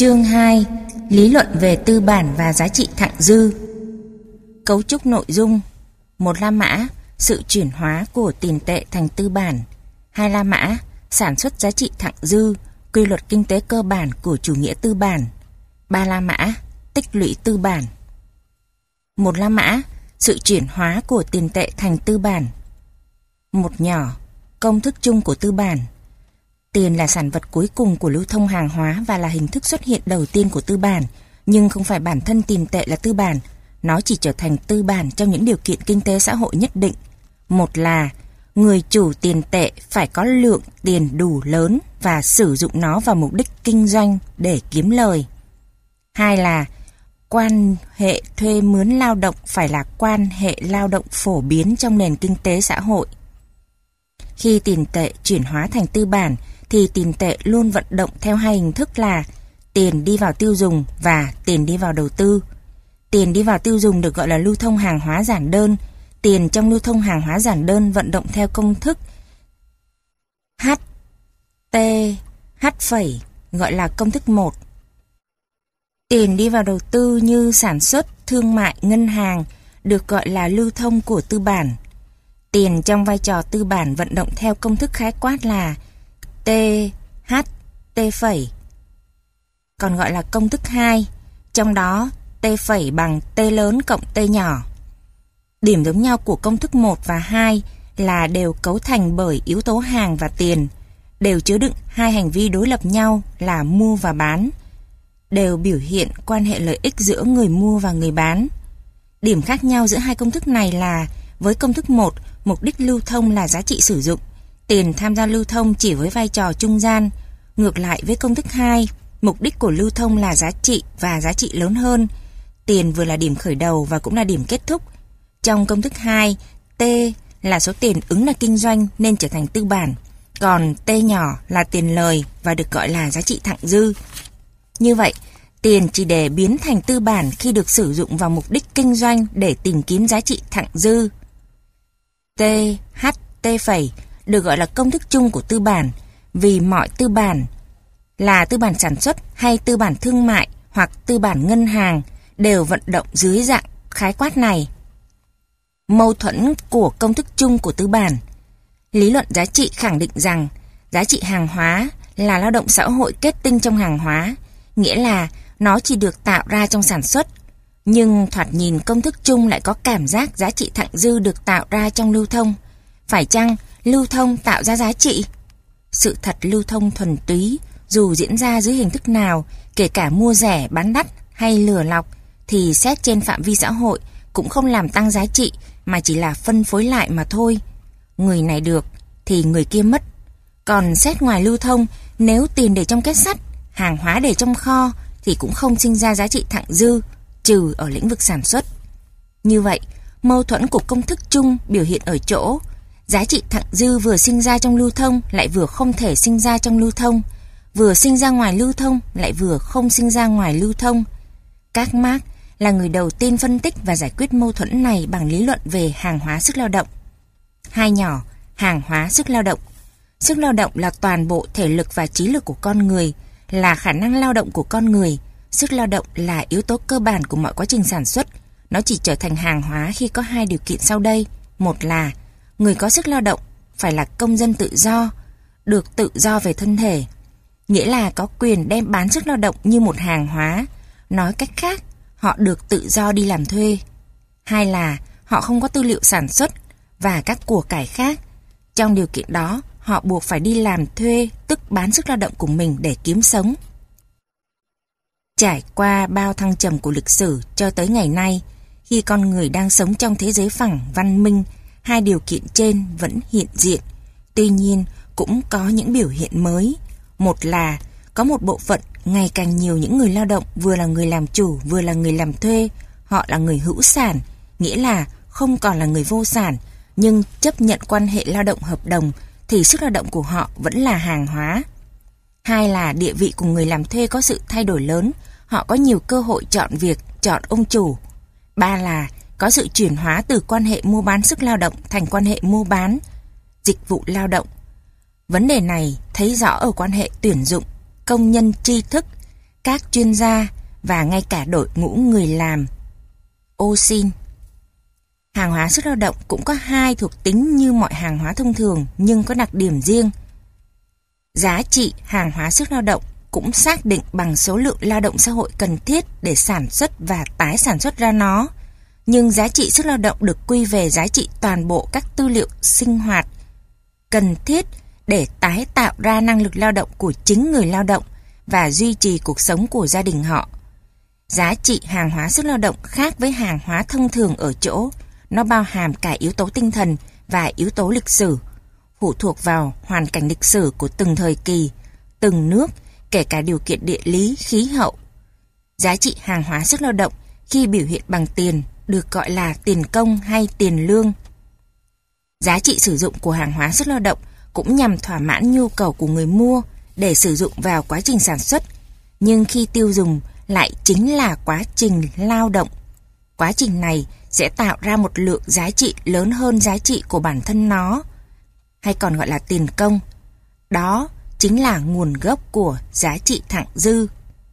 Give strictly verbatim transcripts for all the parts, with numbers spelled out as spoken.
Chương hai. Lý luận về tư bản và giá trị thặng dư. Cấu trúc nội dung: một La mã, sự chuyển hóa của tiền tệ thành tư bản. Hai La mã, sản xuất giá trị thặng dư, quy luật kinh tế cơ bản của chủ nghĩa tư bản. Ba La mã, tích lũy tư bản. Một La mã, sự chuyển hóa của tiền tệ thành tư bản. Một nhỏ, công thức chung của tư bản. Tiền là sản vật cuối cùng của lưu thông hàng hóa và là hình thức xuất hiện đầu tiên của tư bản, nhưng không phải bản thân tiền tệ là tư bản, nó chỉ trở thành tư bản trong những điều kiện kinh tế xã hội nhất định. Một là người chủ tiền tệ phải có lượng tiền đủ lớn và sử dụng nó vào mục đích kinh doanh để kiếm lời. Hai là quan hệ thuê mướn lao động phải là quan hệ lao động phổ biến trong nền kinh tế xã hội. Khi tiền tệ chuyển hóa thành tư bản thì tiền tệ luôn vận động theo hai hình thức là tiền đi vào tiêu dùng và tiền đi vào đầu tư. Tiền đi vào tiêu dùng được gọi là lưu thông hàng hóa giản đơn. Tiền trong lưu thông hàng hóa giản đơn vận động theo công thức H, T, H phẩy, gọi là công thức một. Tiền đi vào đầu tư như sản xuất, thương mại, ngân hàng được gọi là lưu thông của tư bản. Tiền trong vai trò tư bản vận động theo công thức khái quát là T, H, T phẩy, còn gọi là công thức hai, trong đó T phẩy bằng T lớn cộng T nhỏ. Điểm giống nhau của công thức một và hai là đều cấu thành bởi yếu tố hàng và tiền, đều chứa đựng hai hành vi đối lập nhau là mua và bán, đều biểu hiện quan hệ lợi ích giữa người mua và người bán. Điểm khác nhau giữa hai công thức này là với công thức một, mục đích lưu thông là giá trị sử dụng, tiền tham gia lưu thông chỉ với vai trò trung gian. Ngược lại với công thức hai, mục đích của lưu thông là giá trị và giá trị lớn hơn. Tiền vừa là điểm khởi đầu và cũng là điểm kết thúc. Trong công thức hai, T là số tiền ứng là kinh doanh nên trở thành tư bản, còn T nhỏ là tiền lời và được gọi là giá trị thặng dư. Như vậy, tiền chỉ để biến thành tư bản khi được sử dụng vào mục đích kinh doanh để tìm kiếm giá trị thặng dư. T, H, T phẩy được gọi là công thức chung của tư bản vì mọi tư bản là tư bản sản xuất hay tư bản thương mại hoặc tư bản ngân hàng đều vận động dưới dạng khái quát này. Mâu thuẫn của công thức chung của tư bản. Lý luận giá trị khẳng định rằng giá trị hàng hóa là lao động xã hội kết tinh trong hàng hóa, nghĩa là nó chỉ được tạo ra trong sản xuất. Nhưng thoạt nhìn công thức chung lại có cảm giác giá trị thặng dư được tạo ra trong lưu thông. Phải chăng lưu thông tạo ra giá trị? Sự thật lưu thông thuần túy, dù diễn ra dưới hình thức nào, kể cả mua rẻ, bán đắt hay lừa lọc, thì xét trên phạm vi xã hội cũng không làm tăng giá trị mà chỉ là phân phối lại mà thôi. Người này được thì người kia mất. Còn xét ngoài lưu thông, nếu tiền để trong kết sắt, hàng hóa để trong kho thì cũng không sinh ra giá trị thặng dư, trừ ở lĩnh vực sản xuất. Như vậy, mâu thuẫn của công thức chung biểu hiện ở chỗ giá trị thặng dư vừa sinh ra trong lưu thông lại vừa không thể sinh ra trong lưu thông, vừa sinh ra ngoài lưu thông lại vừa không sinh ra ngoài lưu thông. Các Marx là người đầu tiên phân tích và giải quyết mâu thuẫn này bằng lý luận về hàng hóa sức lao động. Hai nhỏ, hàng hóa sức lao động. Sức lao động là toàn bộ thể lực và trí lực của con người, là khả năng lao động của con người. Sức lao động là yếu tố cơ bản của mọi quá trình sản xuất. Nó chỉ trở thành hàng hóa khi có hai điều kiện sau đây. Một là người có sức lao động phải là công dân tự do, được tự do về thân thể, nghĩa là có quyền đem bán sức lao động như một hàng hóa. Nói cách khác, họ được tự do đi làm thuê. Hai là họ không có tư liệu sản xuất và các của cải khác. Trong điều kiện đó, họ buộc phải đi làm thuê, tức bán sức lao động của mình để kiếm sống. Trải qua bao thăng trầm của lịch sử cho tới ngày nay, khi con người đang sống trong thế giới phẳng, văn minh, hai điều kiện trên vẫn hiện diện. Tuy nhiên, cũng có những biểu hiện mới. Một là có một bộ phận ngày càng nhiều những người lao động vừa là người làm chủ vừa là người làm thuê. Họ là người hữu sản, nghĩa là không còn là người vô sản, nhưng chấp nhận quan hệ lao động hợp đồng thì sức lao động của họ vẫn là hàng hóa. Hai là địa vị của người làm thuê có sự thay đổi lớn, họ có nhiều cơ hội chọn việc, chọn ông chủ. Ba là có sự chuyển hóa từ quan hệ mua bán sức lao động thành quan hệ mua bán dịch vụ lao động. Vấn đề này thấy rõ ở quan hệ tuyển dụng công nhân tri thức các chuyên gia và ngay cả đội ngũ người làm. Ô xin. Hàng hóa sức lao động cũng có hai thuộc tính như mọi hàng hóa thông thường nhưng có đặc điểm riêng. Giá trị hàng hóa sức lao động cũng xác định bằng số lượng lao động xã hội cần thiết để sản xuất và tái sản xuất ra nó. Nhưng giá trị sức lao động được quy về giá trị toàn bộ các tư liệu sinh hoạt cần thiết để tái tạo ra năng lực lao động của chính người lao động và duy trì cuộc sống của gia đình họ. Giá trị hàng hóa sức lao động khác với hàng hóa thông thường ở chỗ nó bao hàm cả yếu tố tinh thần và yếu tố lịch sử, phụ thuộc vào hoàn cảnh lịch sử của từng thời kỳ, từng nước, kể cả điều kiện địa lý, khí hậu. Giá trị hàng hóa sức lao động khi biểu hiện bằng tiền được gọi là tiền công hay tiền lương. Giá trị sử dụng của hàng hóa sức lao động cũng nhằm thỏa mãn nhu cầu của người mua để sử dụng vào quá trình sản xuất, nhưng khi tiêu dùng lại chính là quá trình lao động. Quá trình này sẽ tạo ra một lượng giá trị lớn hơn giá trị của bản thân nó, hay còn gọi là tiền công. Đó chính là nguồn gốc của giá trị thặng dư.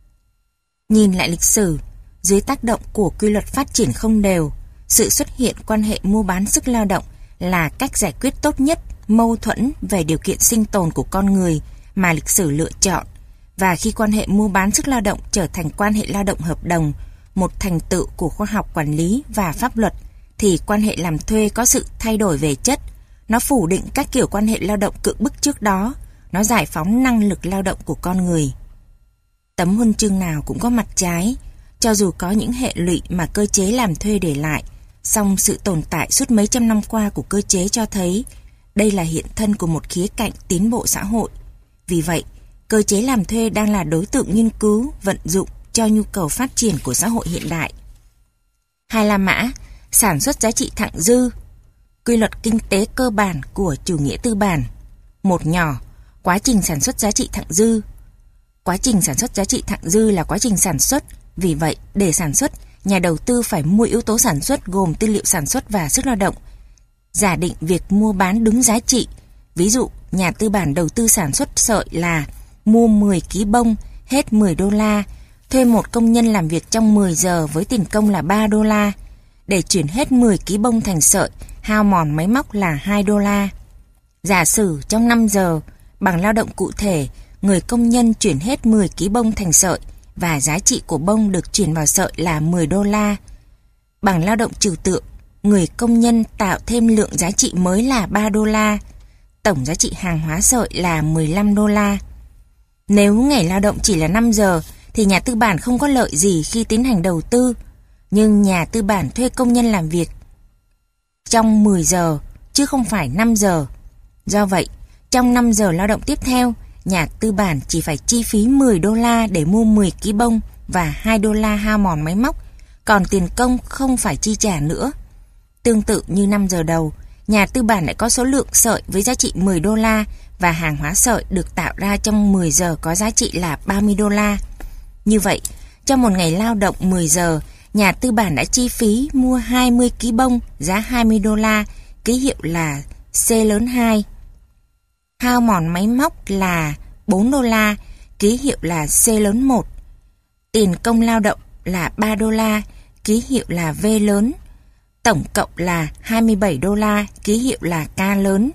Nhìn lại lịch sử, dưới tác động của quy luật phát triển không đều, sự xuất hiện quan hệ mua bán sức lao động là cách giải quyết tốt nhất mâu thuẫn về điều kiện sinh tồn của con người mà lịch sử lựa chọn. Và khi quan hệ mua bán sức lao động trở thành quan hệ lao động hợp đồng, một thành tựu của khoa học quản lý và pháp luật, thì quan hệ làm thuê có sự thay đổi về chất. Nó phủ định các kiểu quan hệ lao động cưỡng bức trước đó. Nó giải phóng năng lực lao động của con người. Tấm huân chương nào cũng có mặt trái, cho dù có những hệ lụy mà cơ chế làm thuê để lại, song sự tồn tại suốt mấy trăm năm qua của cơ chế cho thấy đây là hiện thân của một khía cạnh tiến bộ xã hội. Vì vậy, cơ chế làm thuê đang là đối tượng nghiên cứu, vận dụng cho nhu cầu phát triển của xã hội hiện đại. Hai La Mã, sản xuất giá trị thặng dư, quy luật kinh tế cơ bản của chủ nghĩa tư bản. Một nhỏ, quá trình sản xuất giá trị thặng dư. Quá trình sản xuất giá trị thặng dư là quá trình sản xuất, vì vậy để sản xuất, nhà đầu tư phải mua yếu tố sản xuất gồm tư liệu sản xuất và sức lao động. Giả định việc mua bán đúng giá trị, ví dụ nhà tư bản đầu tư sản xuất sợi là mua mười ký bông hết mười đô la, thuê một công nhân làm việc trong mười giờ với tiền công là ba đô la. Để chuyển hết mười ký bông thành sợi, hao mòn máy móc là hai đô la. Giả sử trong năm giờ, bằng lao động cụ thể, người công nhân chuyển hết mười ký bông thành sợi và giá trị của bông được chuyển vào sợi là mười đô la. Bằng lao động trừu tượng, người công nhân tạo thêm lượng giá trị mới là ba đô la. Tổng giá trị hàng hóa sợi là mười lăm đô la. Nếu ngày lao động chỉ là năm giờ thì nhà tư bản không có lợi gì khi tiến hành đầu tư, nhưng nhà tư bản thuê công nhân làm việc trong mười giờ chứ không phải năm giờ. Do vậy, trong năm giờ lao động tiếp theo, nhà tư bản chỉ phải chi phí mười đô la để mua mười ký bông và hai đô la hao mòn máy móc, còn tiền công không phải chi trả nữa. Tương tự như năm giờ đầu, nhà tư bản lại có số lượng sợi với giá trị mười đô la và hàng hóa sợi được tạo ra trong mười giờ có giá trị là ba mươi đô la. Như vậy, trong một ngày lao động mười giờ, nhà tư bản đã chi phí mua hai mươi ký bông giá hai mươi đô la, ký hiệu là C lớn hai. Hao mòn máy móc là bốn đô la, ký hiệu là C lớn một. Tiền công lao động là ba đô la, ký hiệu là V lớn. Tổng cộng là hai mươi bảy đô la, ký hiệu là K lớn.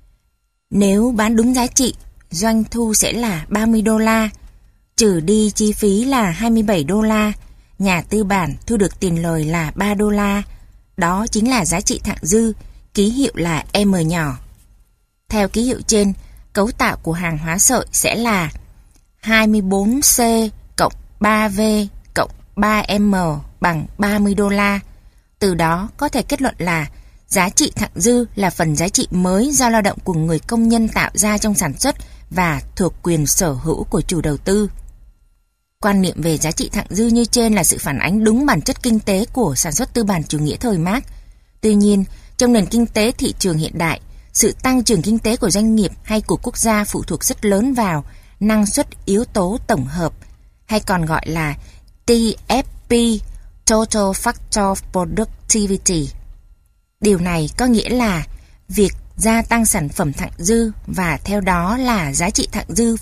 Nếu bán đúng giá trị, doanh thu sẽ là ba mươi đô la, trừ đi chi phí là hai mươi bảy đô la, nhà tư bản thu được tiền lời là ba đô la. Đó chính là giá trị thặng dư, ký hiệu là M nhỏ. Theo ký hiệu trên, cấu tạo của hàng hóa sợi sẽ là hai mươi bốn C cộng ba V cộng ba M bằng ba mươi đô la. Từ đó có thể kết luận là giá trị thặng dư là phần giá trị mới do lao động của người công nhân tạo ra trong sản xuất và thuộc quyền sở hữu của chủ đầu tư. Quan niệm về giá trị thặng dư như trên là sự phản ánh đúng bản chất kinh tế của sản xuất tư bản chủ nghĩa thời Mác. Tuy nhiên, trong nền kinh tế thị trường hiện đại, sự tăng trưởng kinh tế của doanh nghiệp hay của quốc gia phụ thuộc rất lớn vào năng suất yếu tố tổng hợp, hay còn gọi là T F P, Total Factor Productivity. Điều này có nghĩa là việc gia tăng sản phẩm thặng dư và theo đó là giá trị thặng dư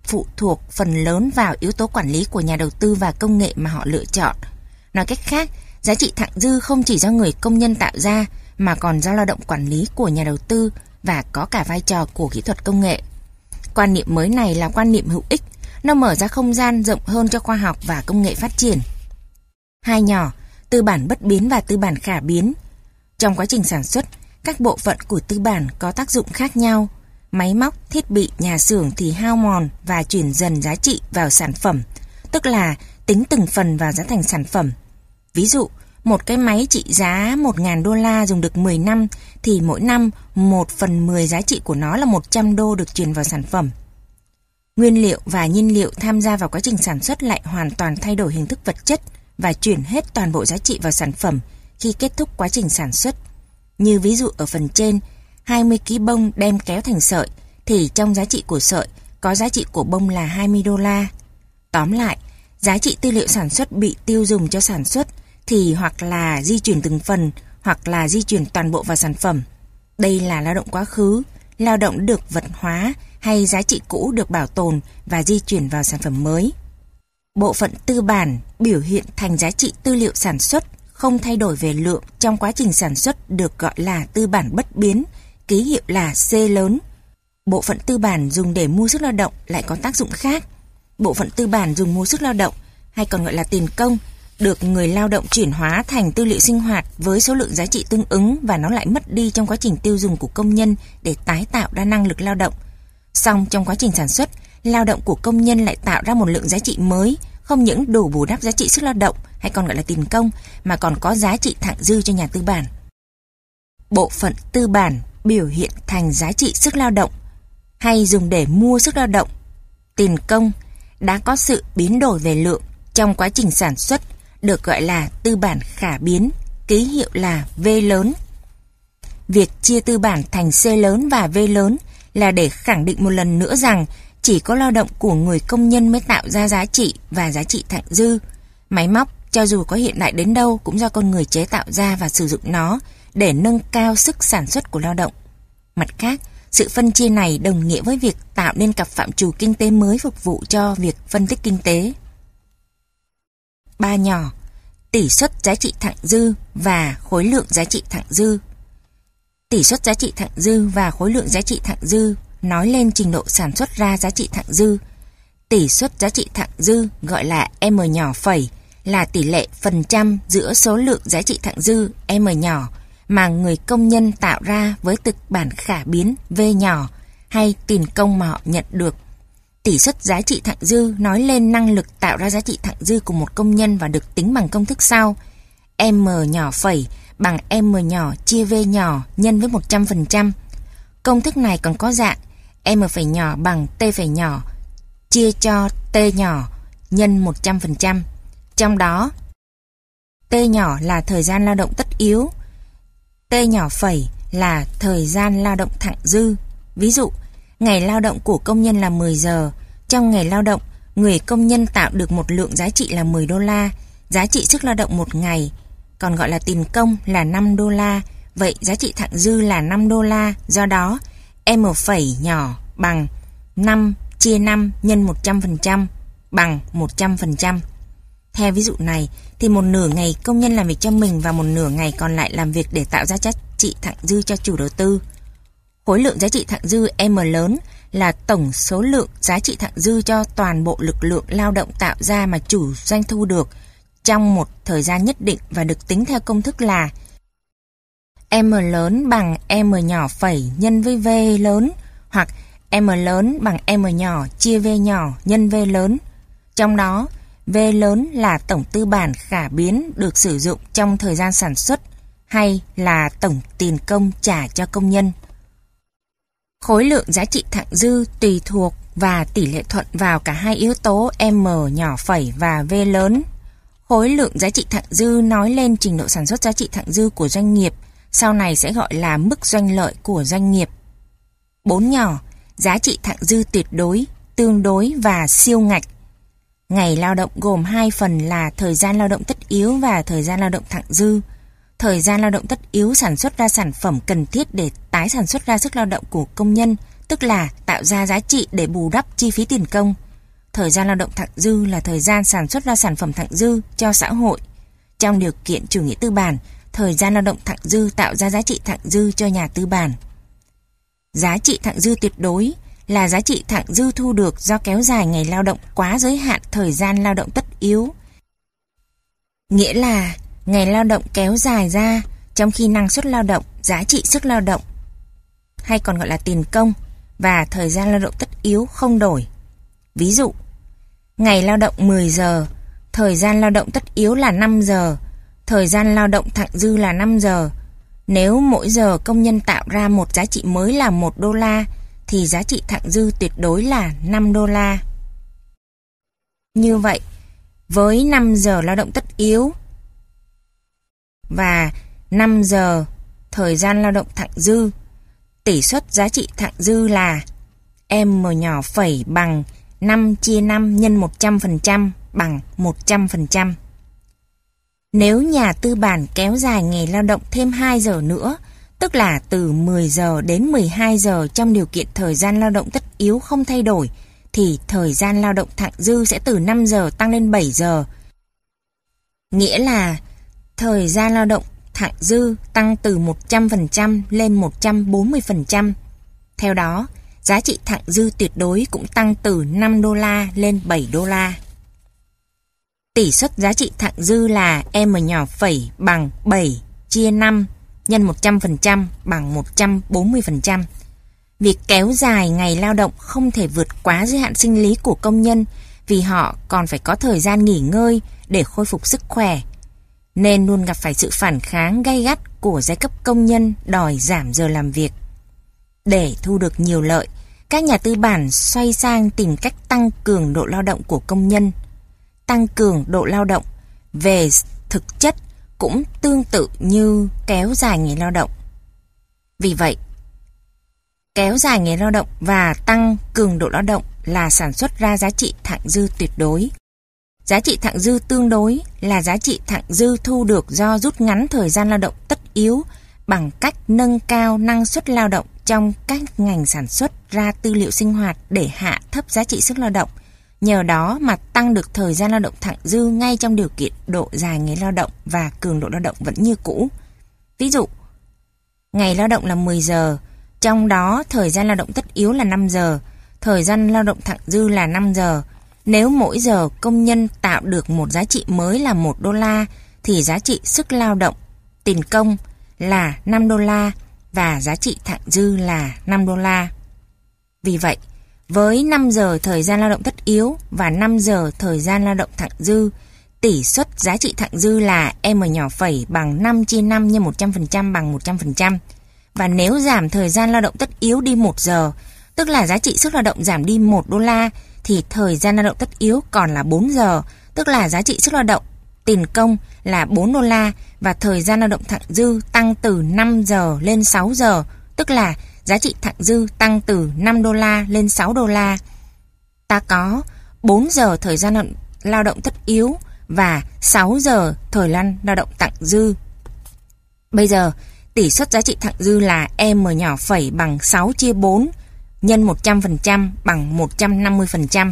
phụ thuộc phần lớn vào yếu tố quản lý của nhà đầu tư và công nghệ mà họ lựa chọn. Nói cách khác, giá trị thặng dư không chỉ do người công nhân tạo ra mà còn do lao động quản lý của nhà đầu tư và có cả vai trò của kỹ thuật công nghệ. Quan niệm mới này là quan niệm hữu ích, nó mở ra không gian rộng hơn cho khoa học và công nghệ phát triển. Hai nhỏ, tư bản bất biến và tư bản khả biến. Trong quá trình sản xuất, các bộ phận của tư bản có tác dụng khác nhau. Máy móc, thiết bị, nhà xưởng thì hao mòn và chuyển dần giá trị vào sản phẩm, tức là tính từng phần vào giá thành sản phẩm. Ví dụ, một cái máy trị giá một nghìn đô la dùng được mười năm thì mỗi năm một phần mười giá trị của nó là một trăm đô được chuyển vào sản phẩm. Nguyên liệu và nhiên liệu tham gia vào quá trình sản xuất lại hoàn toàn thay đổi hình thức vật chất và chuyển hết toàn bộ giá trị vào sản phẩm khi kết thúc quá trình sản xuất. Như ví dụ ở phần trên, hai mươi ki lô gam bông đem kéo thành sợi thì trong giá trị của sợi có giá trị của bông là hai mươi đô la. Tóm lại, giá trị tư liệu sản xuất bị tiêu dùng cho sản xuất thì hoặc là di chuyển từng phần hoặc là di chuyển toàn bộ vào sản phẩm. Đây là lao động quá khứ, lao động được vật hóa hay giá trị cũ được bảo tồn và di chuyển vào sản phẩm mới. Bộ phận tư bản biểu hiện thành giá trị tư liệu sản xuất không thay đổi về lượng trong quá trình sản xuất được gọi là tư bản bất biến, ký hiệu là C lớn. Bộ phận tư bản dùng để mua sức lao động lại có tác dụng khác. Bộ phận tư bản dùng mua sức lao động, hay còn gọi là tiền công, được người lao động chuyển hóa thành tư liệu sinh hoạt với số lượng giá trị tương ứng và nó lại mất đi trong quá trình tiêu dùng của công nhân để tái tạo ra năng lực lao động. Song trong quá trình sản xuất, lao động của công nhân lại tạo ra một lượng giá trị mới, không những đủ bù đắp giá trị sức lao động hay còn gọi là tiền công mà còn có giá trị thặng dư cho nhà tư bản. Bộ phận tư bản biểu hiện thành giá trị sức lao động hay dùng để mua sức lao động, tiền công đã có sự biến đổi về lượng trong quá trình sản xuất được gọi là tư bản khả biến, ký hiệu là V lớn. Việc chia tư bản thành C lớn và V lớn là để khẳng định một lần nữa rằng chỉ có lao động của người công nhân mới tạo ra giá trị và giá trị thặng dư. Máy móc, cho dù có hiện đại đến đâu, cũng do con người chế tạo ra và sử dụng nó để nâng cao sức sản xuất của lao động. Mặt khác, sự phân chia này đồng nghĩa với việc tạo nên cặp phạm trù kinh tế mới phục vụ cho việc phân tích kinh tế. Ba nhỏ, tỷ suất giá trị thặng dư và khối lượng giá trị thặng dư. Tỷ suất giá trị thặng dư và khối lượng giá trị thặng dư nói lên trình độ sản xuất ra giá trị thặng dư. Tỷ suất giá trị thặng dư gọi là M nhỏ phẩy là tỷ lệ phần trăm giữa số lượng giá trị thặng dư M nhỏ mà người công nhân tạo ra với tư bản khả biến V nhỏ hay tiền công mà họ nhận được. Tỷ suất giá trị thặng dư nói lên năng lực tạo ra giá trị thặng dư của một công nhân và được tính bằng công thức sau: M nhỏ phẩy bằng M nhỏ chia V nhỏ nhân với một trăm phần trăm. Công thức này còn có dạng M phẩy nhỏ bằng T phẩy nhỏ chia cho T nhỏ nhân một trăm phần trăm. Trong đó, T nhỏ là thời gian lao động tất yếu, T nhỏ phẩy là thời gian lao động thặng dư. Ví dụ, ngày lao động của công nhân là mười giờ. Trong ngày lao động, người công nhân tạo được một lượng giá trị là mười đô la. Giá trị sức lao động một ngày, còn gọi là tiền công, là năm đô la. Vậy giá trị thặng dư là năm đô la. Do đó, M phẩy nhỏ bằng năm chia năm nhân một trăm phần trăm bằng một trăm phần trăm. Theo ví dụ này, thì một nửa ngày công nhân làm việc cho mình và một nửa ngày còn lại làm việc để tạo ra giá trị thặng dư cho chủ đầu tư. Khối lượng giá trị thặng dư M lớn là tổng số lượng giá trị thặng dư cho toàn bộ lực lượng lao động tạo ra mà chủ doanh thu được trong một thời gian nhất định và được tính theo công thức là M lớn bằng M nhỏ phẩy nhân với V lớn hoặc M lớn bằng M nhỏ chia V nhỏ nhân V lớn. Trong đó, V lớn là tổng tư bản khả biến được sử dụng trong thời gian sản xuất hay là tổng tiền công trả cho công nhân. Khối lượng giá trị thặng dư tùy thuộc và tỷ lệ thuận vào cả hai yếu tố M nhỏ phẩy và V lớn. Khối lượng giá trị thặng dư nói lên trình độ sản xuất giá trị thặng dư của doanh nghiệp, sau này sẽ gọi là mức doanh lợi của doanh nghiệp. Bốn nhỏ, giá trị thặng dư tuyệt đối, tương đối và siêu ngạch. Ngày lao động gồm hai phần là thời gian lao động tất yếu và thời gian lao động thặng dư. Thời gian lao động tất yếu sản xuất ra sản phẩm cần thiết để tái sản xuất ra sức lao động của công nhân, tức là tạo ra giá trị để bù đắp chi phí tiền công. Thời gian lao động thặng dư là thời gian sản xuất ra sản phẩm thặng dư cho xã hội. Trong điều kiện chủ nghĩa tư bản, thời gian lao động thặng dư tạo ra giá trị thặng dư cho nhà tư bản. Giá trị thặng dư tuyệt đối là giá trị thặng dư thu được do kéo dài ngày lao động quá giới hạn thời gian lao động tất yếu. Nghĩa là ngày lao động kéo dài ra trong khi năng suất lao động, giá trị sức lao động, hay còn gọi là tiền công, và thời gian lao động tất yếu không đổi. Ví dụ, ngày lao động mười giờ, thời gian lao động tất yếu là năm giờ, thời gian lao động thặng dư là năm giờ. Nếu mỗi giờ công nhân tạo ra một giá trị mới là một đô la, thì giá trị thặng dư tuyệt đối là năm đô la. Như vậy, với năm giờ lao động tất yếu và năm giờ thời gian lao động thặng dư, tỷ suất giá trị thặng dư là M nhỏ phẩy bằng năm chia năm nhân một trăm phần trăm bằng một trăm phần trăm. Nếu nhà tư bản kéo dài ngày lao động thêm hai giờ nữa, tức là từ mười giờ đến mười hai giờ trong điều kiện thời gian lao động tất yếu không thay đổi, thì thời gian lao động thặng dư sẽ từ năm giờ tăng lên bảy giờ. Nghĩa là thời gian lao động thặng dư tăng từ một trăm phần trăm lên một trăm bốn mươi phần trăm. Theo đó, giá trị thặng dư tuyệt đối cũng tăng từ năm đô la lên bảy đô la. Tỷ suất giá trị thặng dư là M nhỏ phẩy bằng bảy chia năm nhân một trăm phần trăm bằng một trăm bốn mươi phần trăm. Việc kéo dài ngày lao động không thể vượt quá giới hạn sinh lý của công nhân vì họ còn phải có thời gian nghỉ ngơi để khôi phục sức khỏe, nên luôn gặp phải sự phản kháng gay gắt của giai cấp công nhân đòi giảm giờ làm việc. Để thu được nhiều lợi, các nhà tư bản xoay sang tìm cách tăng cường độ lao động của công nhân. Tăng cường độ lao động về thực chất cũng tương tự như kéo dài ngày lao động. Vì vậy, kéo dài ngày lao động và tăng cường độ lao động là sản xuất ra giá trị thặng dư tuyệt đối. Giá trị thặng dư tương đối là giá trị thặng dư thu được do rút ngắn thời gian lao động tất yếu bằng cách nâng cao năng suất lao động trong các ngành sản xuất ra tư liệu sinh hoạt để hạ thấp giá trị sức lao động. Nhờ đó mà tăng được thời gian lao động thặng dư ngay trong điều kiện độ dài ngày lao động và cường độ lao động vẫn như cũ. Ví dụ, ngày lao động là mười giờ, trong đó thời gian lao động tất yếu là năm giờ, thời gian lao động thặng dư là năm giờ. Nếu mỗi giờ công nhân tạo được một giá trị mới là một đô la, thì giá trị sức lao động, tiền công là năm đô la và giá trị thặng dư là năm đô la. Vì vậy, với năm giờ thời gian lao động tất yếu và năm giờ thời gian lao động thặng dư, tỷ suất giá trị thặng dư là M nhỏ phẩy bằng năm chia năm nhân một trăm phần trăm bằng một trăm phần trăm. Và nếu giảm thời gian lao động tất yếu đi một giờ, tức là giá trị sức lao động giảm đi một đô la, thì thời gian lao động tất yếu còn là bốn giờ, tức là giá trị sức lao động, tiền công là bốn đô la, và thời gian lao động thặng dư tăng từ năm giờ lên sáu giờ, tức là giá trị thặng dư tăng từ năm đô la lên sáu đô la. Ta có bốn giờ thời gian lao động tất yếu và sáu giờ thời gian lao động thặng dư. Bây giờ, tỷ suất giá trị thặng dư là M nhỏ phẩy bằng sáu chia bốn nhân một trăm phần trăm bằng một trăm năm mươi phần trăm.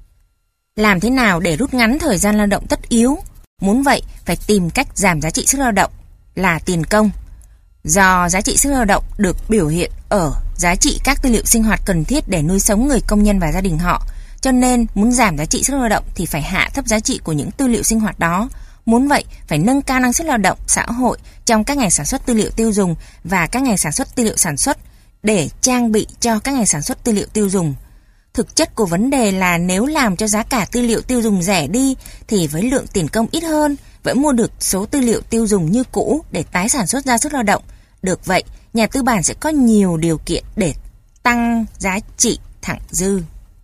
Làm thế nào để rút ngắn thời gian lao động tất yếu? Muốn vậy, phải tìm cách giảm giá trị sức lao động là tiền công. Do giá trị sức lao động được biểu hiện ở giá trị các tư liệu sinh hoạt cần thiết để nuôi sống người công nhân và gia đình họ, cho nên muốn giảm giá trị sức lao động thì phải hạ thấp giá trị của những tư liệu sinh hoạt đó. Muốn vậy, phải nâng cao năng suất lao động xã hội trong các ngành sản xuất tư liệu tiêu dùng và các ngành sản xuất tư liệu sản xuất để trang bị cho các ngành sản xuất tư liệu tiêu dùng. Thực chất của vấn đề là nếu làm cho giá cả tư liệu tiêu dùng rẻ đi thì với lượng tiền công ít hơn vẫn mua được số tư liệu tiêu dùng như cũ để tái sản xuất ra sức lao động. Được vậy, nhà tư bản sẽ có nhiều điều kiện để tăng giá trị thặng dư.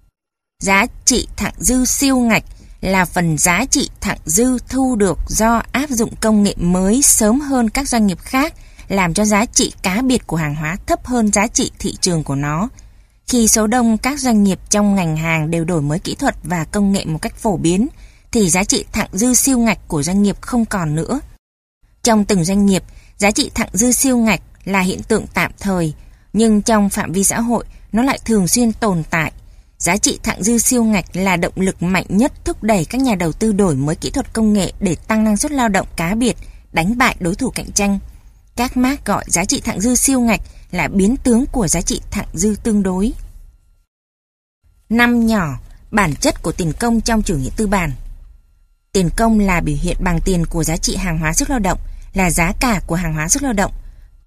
Giá trị thặng dư siêu ngạch là phần giá trị thặng dư thu được do áp dụng công nghệ mới sớm hơn các doanh nghiệp khác, làm cho giá trị cá biệt của hàng hóa thấp hơn giá trị thị trường của nó. Khi số đông các doanh nghiệp trong ngành hàng đều đổi mới kỹ thuật và công nghệ một cách phổ biến, thì giá trị thặng dư siêu ngạch của doanh nghiệp không còn nữa. Trong từng doanh nghiệp, giá trị thặng dư siêu ngạch là hiện tượng tạm thời, nhưng trong phạm vi xã hội, nó lại thường xuyên tồn tại. Giá trị thặng dư siêu ngạch là động lực mạnh nhất thúc đẩy các nhà đầu tư đổi mới kỹ thuật công nghệ để tăng năng suất lao động cá biệt, đánh bại đối thủ cạnh tranh. Các Marx gọi giá trị thặng dư siêu ngạch là biến tướng của giá trị thặng dư tương đối. Năm nhỏ, bản chất của tiền công trong chủ nghĩa tư bản. Tiền công là biểu hiện bằng tiền của giá trị hàng hóa sức lao động, là giá cả của hàng hóa sức lao động.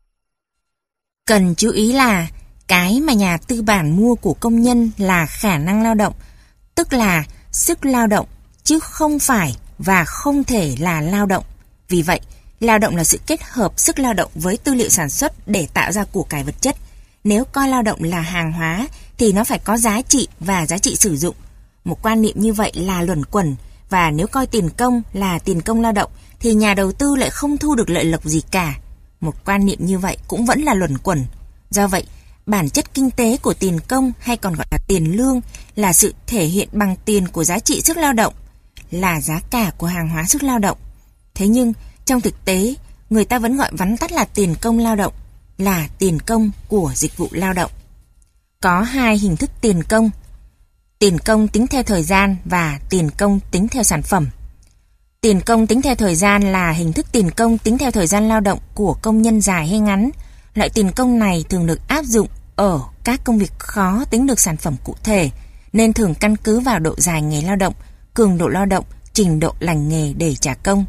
Cần chú ý là cái mà nhà tư bản mua của công nhân là khả năng lao động, tức là sức lao động, chứ không phải và không thể là lao động. Vì vậy, lao động là sự kết hợp sức lao động với tư liệu sản xuất để tạo ra của cải vật chất. Nếu coi lao động là hàng hóa thì nó phải có giá trị và giá trị sử dụng. Một quan niệm như vậy là luẩn quẩn, và nếu coi tiền công là tiền công lao động thì nhà đầu tư lại không thu được lợi lộc gì cả. Một quan niệm như vậy cũng vẫn là luẩn quẩn. Do vậy, bản chất kinh tế của tiền công hay còn gọi là tiền lương là sự thể hiện bằng tiền của giá trị sức lao động, là giá cả của hàng hóa sức lao động. Thế nhưng, trong thực tế, người ta vẫn gọi vắn tắt là tiền công lao động, là tiền công của dịch vụ lao động. Có hai hình thức tiền công: tiền công tính theo thời gian và tiền công tính theo sản phẩm. Tiền công tính theo thời gian là hình thức tiền công tính theo thời gian lao động của công nhân dài hay ngắn. Loại tiền công này thường được áp dụng ở các công việc khó tính được sản phẩm cụ thể, nên thường căn cứ vào độ dài ngày lao động, cường độ lao động, trình độ lành nghề để trả công.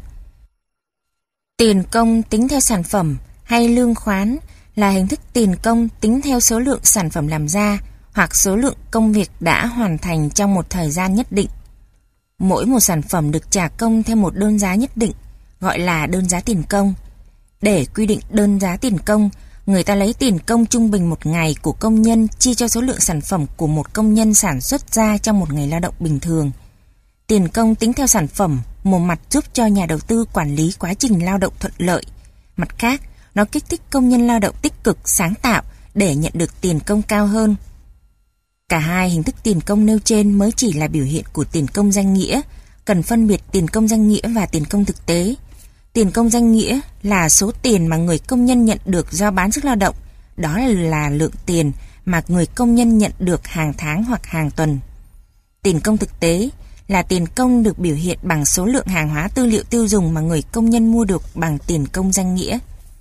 Tiền công tính theo sản phẩm hay lương khoán là hình thức tiền công tính theo số lượng sản phẩm làm ra hoặc số lượng công việc đã hoàn thành trong một thời gian nhất định. Mỗi một sản phẩm được trả công theo một đơn giá nhất định, gọi là đơn giá tiền công. Để quy định đơn giá tiền công, người ta lấy tiền công trung bình một ngày của công nhân chia cho số lượng sản phẩm của một công nhân sản xuất ra trong một ngày lao động bình thường. Tiền công tính theo sản phẩm, một mặt giúp cho nhà đầu tư quản lý quá trình lao động thuận lợi. Mặt khác, nó kích thích công nhân lao động tích cực, sáng tạo để nhận được tiền công cao hơn. Cả hai hình thức tiền công nêu trên mới chỉ là biểu hiện của tiền công danh nghĩa, cần phân biệt tiền công danh nghĩa và tiền công thực tế. Tiền công danh nghĩa là số tiền mà người công nhân nhận được do bán sức lao động, đó là lượng tiền mà người công nhân nhận được hàng tháng hoặc hàng tuần. Tiền công thực tế là tiền công được biểu hiện bằng số lượng hàng hóa tư liệu tiêu dùng mà người công nhân mua được bằng tiền công danh nghĩa.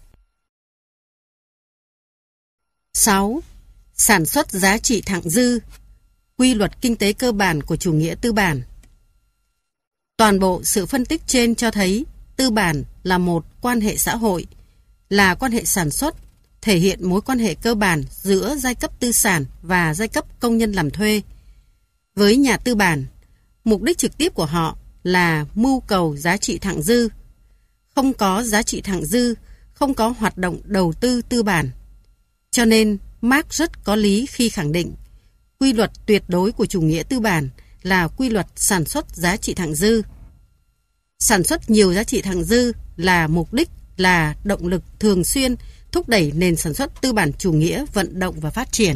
sáu. Sản xuất giá trị thặng dư. Quy luật kinh tế cơ bản của chủ nghĩa tư bản. Toàn bộ sự phân tích trên cho thấy tư bản là một quan hệ xã hội, là quan hệ sản xuất, thể hiện mối quan hệ cơ bản giữa giai cấp tư sản và giai cấp công nhân làm thuê. Với nhà tư bản, mục đích trực tiếp của họ là mưu cầu giá trị thặng dư. Không có giá trị thặng dư, không có hoạt động đầu tư tư bản. Cho nên, Marx rất có lý khi khẳng định quy luật tuyệt đối của chủ nghĩa tư bản là quy luật sản xuất giá trị thặng dư. Sản xuất nhiều giá trị thặng dư là mục đích, là động lực thường xuyên thúc đẩy nền sản xuất tư bản chủ nghĩa vận động và phát triển.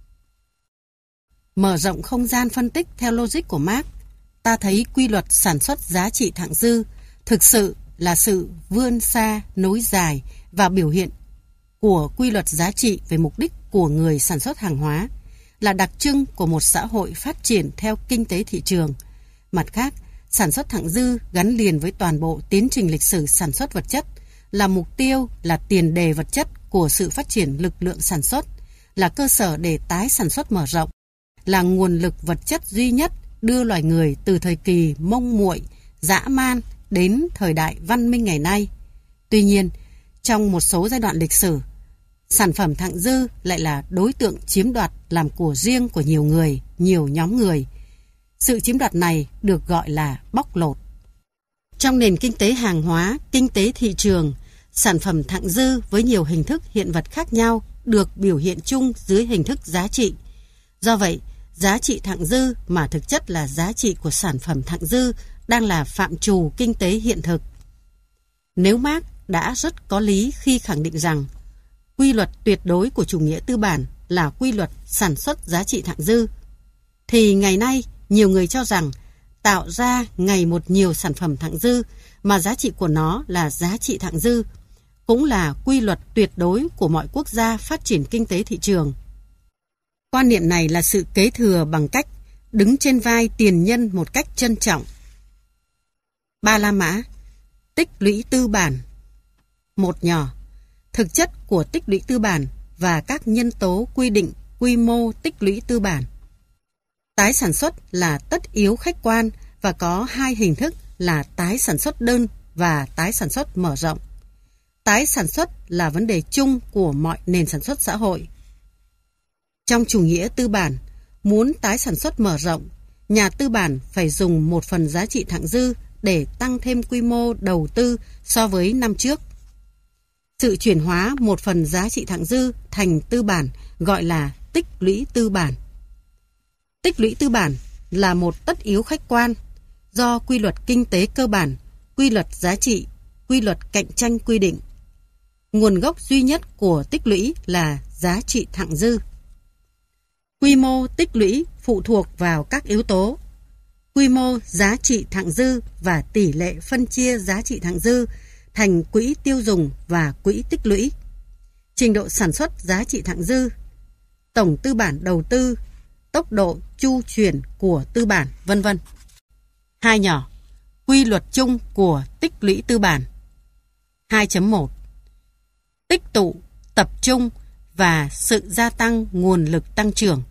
Mở rộng không gian phân tích theo logic của Marx, ta thấy quy luật sản xuất giá trị thặng dư thực sự là sự vươn xa, nối dài và biểu hiện của quy luật giá trị về mục đích của người sản xuất hàng hóa, là đặc trưng của một xã hội phát triển theo kinh tế thị trường. Mặt khác, sản xuất thặng dư gắn liền với toàn bộ tiến trình lịch sử sản xuất vật chất, là mục tiêu, là tiền đề vật chất của sự phát triển lực lượng sản xuất, là cơ sở để tái sản xuất mở rộng, là nguồn lực vật chất duy nhất đưa loài người từ thời kỳ mông muội, dã man đến thời đại văn minh ngày nay. Tuy nhiên, trong một số giai đoạn lịch sử, sản phẩm thặng dư lại là đối tượng chiếm đoạt làm của riêng của nhiều người, nhiều nhóm người. Sự chiếm đoạt này được gọi là bóc lột. Trong nền kinh tế hàng hóa, kinh tế thị trường, sản phẩm thặng dư với nhiều hình thức hiện vật khác nhau được biểu hiện chung dưới hình thức giá trị. Do vậy, giá trị thặng dư mà thực chất là giá trị của sản phẩm thặng dư đang là phạm trù kinh tế hiện thực. Nếu Marx đã rất có lý khi khẳng định rằng quy luật tuyệt đối của chủ nghĩa tư bản là quy luật sản xuất giá trị thặng dư, thì ngày nay nhiều người cho rằng tạo ra ngày một nhiều sản phẩm thặng dư mà giá trị của nó là giá trị thặng dư cũng là quy luật tuyệt đối của mọi quốc gia phát triển kinh tế thị trường. Quan niệm này là sự kế thừa bằng cách đứng trên vai tiền nhân một cách trân trọng. Ba La Mã, tích lũy tư bản. Một nhỏ, thực chất của tích lũy tư bản và các nhân tố quy định quy mô tích lũy tư bản. Tái sản xuất là tất yếu khách quan và có hai hình thức là tái sản xuất đơn và tái sản xuất mở rộng. Tái sản xuất là vấn đề chung của mọi nền sản xuất xã hội. Trong chủ nghĩa tư bản, muốn tái sản xuất mở rộng, nhà tư bản phải dùng một phần giá trị thặng dư để tăng thêm quy mô đầu tư so với năm trước. Sự chuyển hóa một phần giá trị thặng dư thành tư bản gọi là tích lũy tư bản. Tích lũy tư bản là một tất yếu khách quan do quy luật kinh tế cơ bản, quy luật giá trị, quy luật cạnh tranh quy định. Nguồn gốc duy nhất của tích lũy là giá trị thặng dư. Quy mô tích lũy phụ thuộc vào các yếu tố: quy mô giá trị thặng dư và tỷ lệ phân chia giá trị thặng dư thành quỹ tiêu dùng và quỹ tích lũy, trình độ sản xuất giá trị thặng dư, tổng tư bản đầu tư, tốc độ chu chuyển của tư bản, vân vân. Hai nhỏ, quy luật chung của tích lũy tư bản. hai chấm một Tích tụ, tập trung và sự gia tăng nguồn lực tăng trưởng.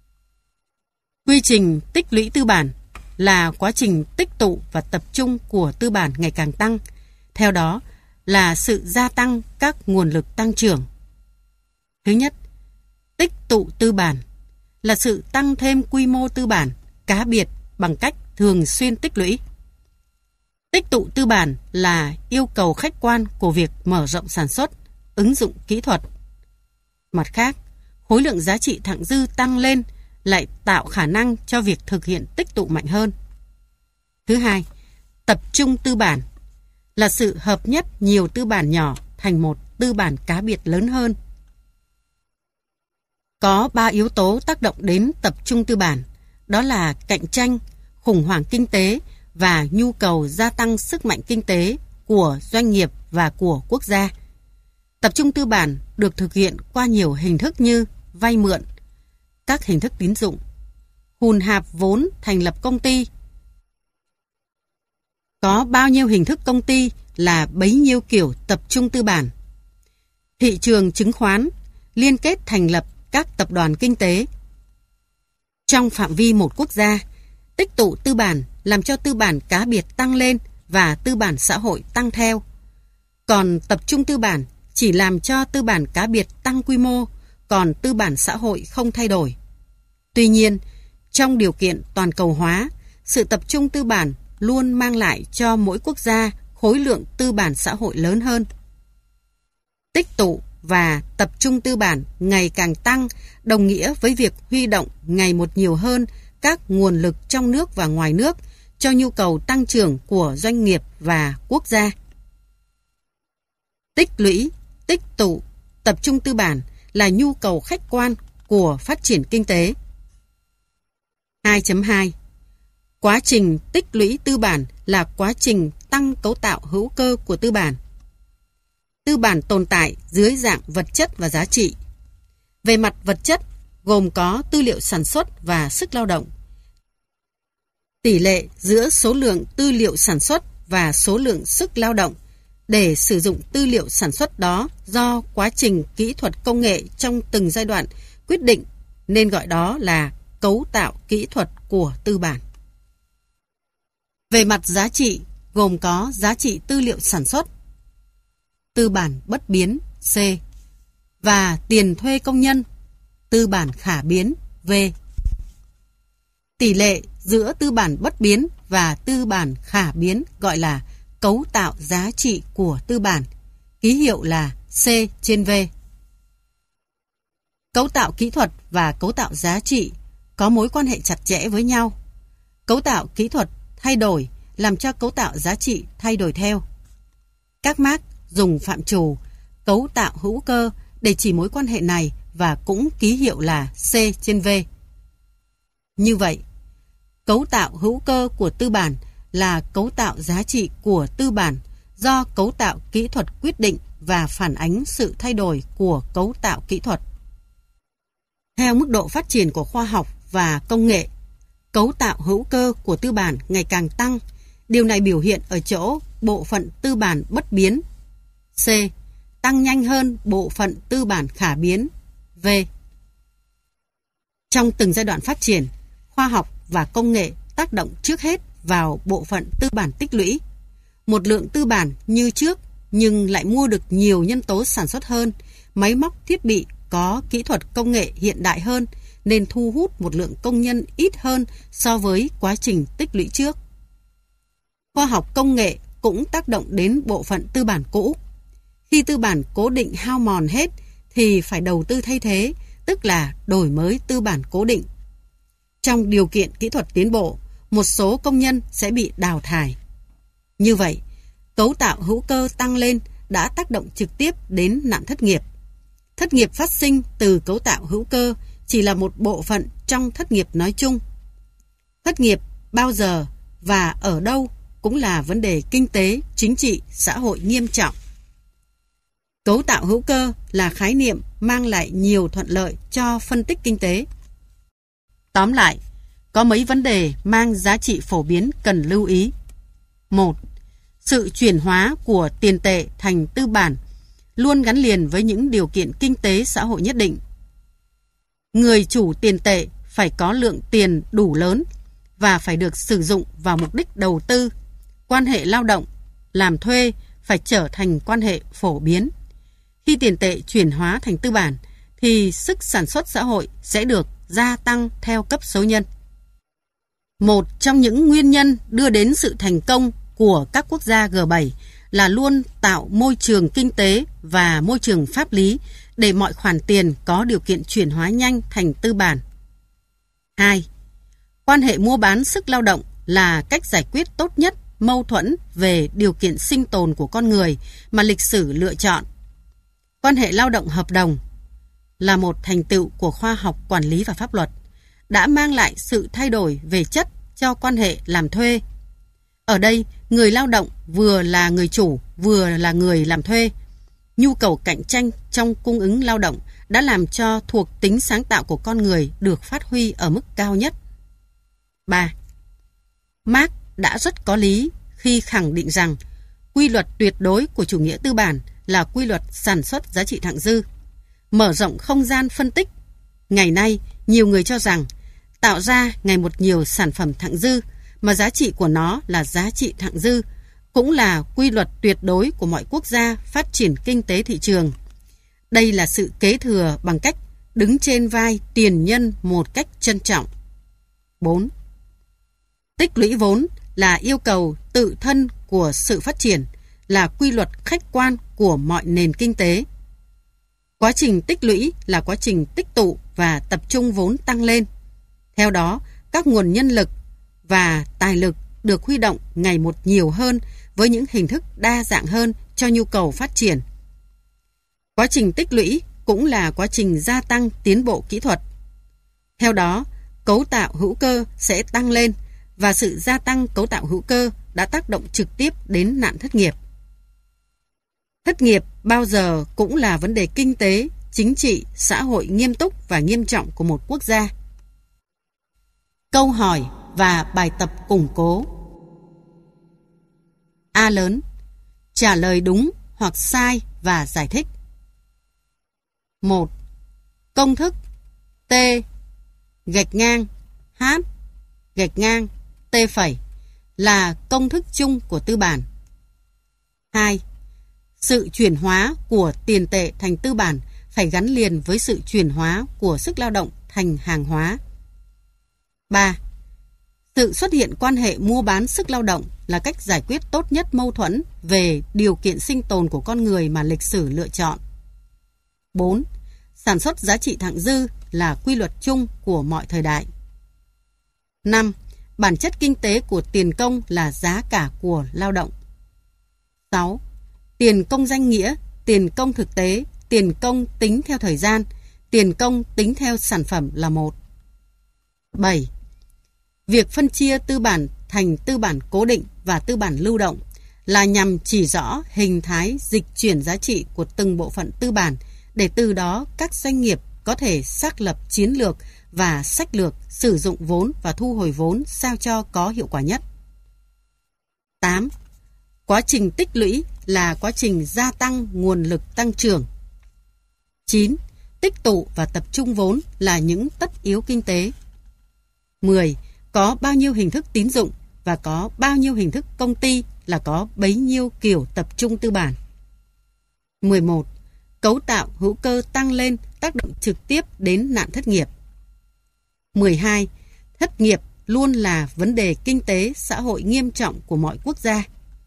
Quy trình tích lũy tư bản là quá trình tích tụ và tập trung của tư bản ngày càng tăng, theo đó là sự gia tăng các nguồn lực tăng trưởng. Thứ nhất, tích tụ tư bản là sự tăng thêm quy mô tư bản cá biệt bằng cách thường xuyên tích lũy. Tích tụ tư bản là yêu cầu khách quan của việc mở rộng sản xuất, ứng dụng kỹ thuật. Mặt khác, khối lượng giá trị thặng dư tăng lên lại tạo khả năng cho việc thực hiện tích tụ mạnh hơn. Thứ hai, tập trung tư bản là sự hợp nhất nhiều tư bản nhỏ thành một tư bản cá biệt lớn hơn. Có ba yếu tố tác động đến tập trung tư bản, đó là cạnh tranh, khủng hoảng kinh tế và nhu cầu gia tăng sức mạnh kinh tế của doanh nghiệp và của quốc gia. Tập trung tư bản được thực hiện qua nhiều hình thức như vay mượn, các hình thức tín dụng, hùn hạp vốn thành lập công ty. Có bao nhiêu hình thức công ty là bấy nhiêu kiểu tập trung tư bản. Thị trường chứng khoán liên kết thành lập các tập đoàn kinh tế. Trong phạm vi một quốc gia, tích tụ tư bản làm cho tư bản cá biệt tăng lên và tư bản xã hội tăng theo. Còn tập trung tư bản chỉ làm cho tư bản cá biệt tăng quy mô, còn tư bản xã hội không thay đổi. Tuy nhiên, trong điều kiện toàn cầu hóa, sự tập trung tư bản luôn mang lại cho mỗi quốc gia khối lượng tư bản xã hội lớn hơn. Tích tụ và tập trung tư bản ngày càng tăng đồng nghĩa với việc huy động ngày một nhiều hơn các nguồn lực trong nước và ngoài nước cho nhu cầu tăng trưởng của doanh nghiệp và quốc gia. Tích lũy, tích tụ, tập trung tư bản là nhu cầu khách quan của phát triển kinh tế. hai chấm hai Quá trình tích lũy tư bản là quá trình tăng cấu tạo hữu cơ của tư bản. Tư bản tồn tại dưới dạng vật chất và giá trị. Về mặt vật chất, gồm có tư liệu sản xuất và sức lao động. Tỷ lệ giữa số lượng tư liệu sản xuất và số lượng sức lao động để sử dụng tư liệu sản xuất đó do quá trình kỹ thuật công nghệ trong từng giai đoạn quyết định, nên gọi đó là cấu tạo kỹ thuật của tư bản. Về mặt giá trị, gồm có giá trị tư liệu sản xuất, tư bản bất biến C, và tiền thuê công nhân, tư bản khả biến V. Tỷ lệ giữa tư bản bất biến và tư bản khả biến gọi là cấu tạo giá trị của tư bản, ký hiệu là C trên V. Cấu tạo kỹ thuật và cấu tạo giá trị có mối quan hệ chặt chẽ với nhau. Cấu tạo kỹ thuật thay đổi làm cho cấu tạo giá trị thay đổi theo. Các Marx dùng phạm trù cấu tạo hữu cơ để chỉ mối quan hệ này và cũng ký hiệu là C trên V. Như vậy, cấu tạo hữu cơ của tư bản là cấu tạo giá trị của tư bản do cấu tạo kỹ thuật quyết định và phản ánh sự thay đổi của cấu tạo kỹ thuật. Theo mức độ phát triển của khoa học và công nghệ, cấu tạo hữu cơ của tư bản ngày càng tăng. Điều này biểu hiện ở chỗ bộ phận tư bản bất biến. C. Tăng nhanh hơn bộ phận tư bản khả biến. V. Trong từng giai đoạn phát triển, khoa học và công nghệ tác động trước hết vào bộ phận tư bản tích lũy. Một lượng tư bản như trước nhưng lại mua được nhiều nhân tố sản xuất hơn, máy móc thiết bị có kỹ thuật công nghệ hiện đại hơn nên thu hút một lượng công nhân ít hơn so với quá trình tích lũy trước. Khoa học công nghệ cũng tác động đến bộ phận tư bản cũ. Khi tư bản cố định hao mòn hết thì phải đầu tư thay thế, tức là đổi mới tư bản cố định. Trong điều kiện kỹ thuật tiến bộ, một số công nhân sẽ bị đào thải. Như vậy, cấu tạo hữu cơ tăng lên đã tác động trực tiếp đến nạn thất nghiệp. Thất nghiệp phát sinh từ cấu tạo hữu cơ chỉ là một bộ phận trong thất nghiệp nói chung. Thất nghiệp bao giờ và ở đâu cũng là vấn đề kinh tế, chính trị, xã hội nghiêm trọng. Cấu tạo hữu cơ là khái niệm mang lại nhiều thuận lợi cho phân tích kinh tế. Tóm lại, có mấy vấn đề mang giá trị phổ biến cần lưu ý. Một. Sự chuyển hóa của tiền tệ thành tư bản luôn gắn liền với những điều kiện kinh tế xã hội nhất định. Người chủ tiền tệ phải có lượng tiền đủ lớn và phải được sử dụng vào mục đích đầu tư. Quan hệ lao động, làm thuê phải trở thành quan hệ phổ biến. Khi tiền tệ chuyển hóa thành tư bản thì sức sản xuất xã hội sẽ được gia tăng theo cấp số nhân. Một trong những nguyên nhân đưa đến sự thành công của các quốc gia G bảy là luôn tạo môi trường kinh tế và môi trường pháp lý để mọi khoản tiền có điều kiện chuyển hóa nhanh thành tư bản. Hai. Quan hệ mua bán sức lao động là cách giải quyết tốt nhất mâu thuẫn về điều kiện sinh tồn của con người mà lịch sử lựa chọn. Quan hệ lao động hợp đồng là một thành tựu của khoa học quản lý và pháp luật, đã mang lại sự thay đổi về chất cho quan hệ làm thuê. Ở đây, người lao động vừa là người chủ, vừa là người làm thuê. Nhu cầu cạnh tranh trong cung ứng lao động đã làm cho thuộc tính sáng tạo của con người được phát huy ở mức cao nhất. Ba. Marx đã rất có lý khi khẳng định rằng quy luật tuyệt đối của chủ nghĩa tư bản là quy luật sản xuất giá trị thặng dư. Mở rộng không gian phân tích, ngày nay nhiều người cho rằng tạo ra ngày một nhiều sản phẩm thặng dư mà giá trị của nó là giá trị thặng dư, cũng là quy luật tuyệt đối của mọi quốc gia phát triển kinh tế thị trường. Đây là sự kế thừa bằng cách đứng trên vai tiền nhân một cách trân trọng. Bốn. Tích lũy vốn là yêu cầu tự thân của sự phát triển, là quy luật khách quan của mọi nền kinh tế. Quá trình tích lũy là quá trình tích tụ và tập trung vốn tăng lên. Theo đó, các nguồn nhân lực và tài lực được huy động ngày một nhiều hơn với những hình thức đa dạng hơn cho nhu cầu phát triển. Quá trình tích lũy cũng là quá trình gia tăng tiến bộ kỹ thuật. Theo đó, cấu tạo hữu cơ sẽ tăng lên và sự gia tăng cấu tạo hữu cơ đã tác động trực tiếp đến nạn thất nghiệp. Thất nghiệp bao giờ cũng là vấn đề kinh tế, chính trị, xã hội nghiêm túc và nghiêm trọng của một quốc gia. Câu hỏi và bài tập củng cố. A lớn. Trả lời đúng hoặc sai và giải thích. Một. Công thức T gạch ngang H gạch ngang T phẩy là công thức chung của tư bản. Hai. Sự chuyển hóa của tiền tệ thành tư bản phải gắn liền với sự chuyển hóa của sức lao động thành hàng hóa. Ba. Sự xuất hiện quan hệ mua bán sức lao động là cách giải quyết tốt nhất mâu thuẫn về điều kiện sinh tồn của con người mà lịch sử lựa chọn. Bốn. Sản xuất giá trị thặng dư là quy luật chung của mọi thời đại. Năm. Bản chất kinh tế của tiền công là giá cả của lao động. Sáu. Tiền công danh nghĩa, tiền công thực tế, tiền công tính theo thời gian, tiền công tính theo sản phẩm là một. Bảy. Việc phân chia tư bản thành tư bản cố định và tư bản lưu động là nhằm chỉ rõ hình thái dịch chuyển giá trị của từng bộ phận tư bản để từ đó các doanh nghiệp có thể xác lập chiến lược và sách lược sử dụng vốn và thu hồi vốn sao cho có hiệu quả nhất. tám. Quá trình tích lũy là quá trình gia tăng nguồn lực tăng trưởng. chín. Tích tụ và tập trung vốn là những tất yếu kinh tế. mười. Có bao nhiêu hình thức tín dụng và có bao nhiêu hình thức công ty là có bấy nhiêu kiểu tập trung tư bản. mười một. Cấu tạo hữu cơ tăng lên tác động trực tiếp đến nạn thất nghiệp. mười hai. Thất nghiệp luôn là vấn đề kinh tế xã hội nghiêm trọng của mọi quốc gia.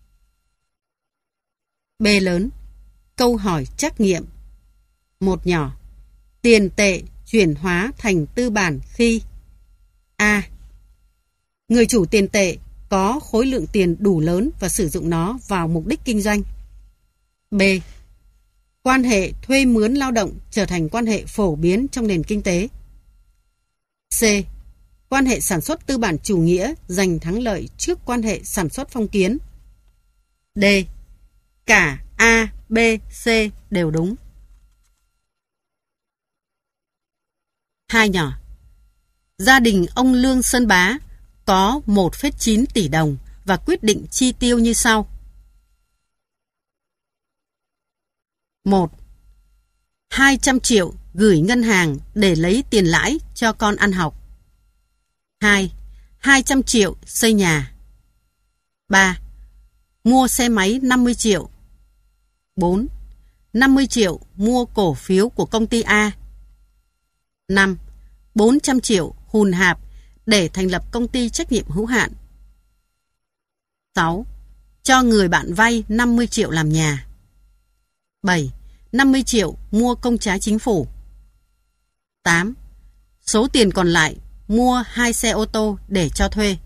B lớn. Câu hỏi trắc nghiệm. Một nhỏ. Tiền tệ chuyển hóa thành tư bản khi A. Người chủ tiền tệ có khối lượng tiền đủ lớn và sử dụng nó vào mục đích kinh doanh. B. Quan hệ thuê mướn lao động trở thành quan hệ phổ biến trong nền kinh tế. C. Quan hệ sản xuất tư bản chủ nghĩa giành thắng lợi trước quan hệ sản xuất phong kiến. D. Cả A, B, C đều đúng. Hai nhỏ. Gia đình ông Lương Sơn Bá có một phẩy chín tỷ đồng và quyết định chi tiêu như sau. một. hai trăm triệu gửi ngân hàng để lấy tiền lãi cho con ăn học. hai. hai trăm triệu xây nhà. ba. Mua xe máy năm mươi triệu. bốn. năm mươi triệu mua cổ phiếu của công ty A. năm. bốn trăm triệu hùn hạp để thành lập công ty trách nhiệm hữu hạn. sáu. Cho người bạn vay năm mươi triệu làm nhà. bảy. năm mươi triệu mua công trái chính phủ. tám. Số tiền còn lại mua hai xe ô tô để cho thuê.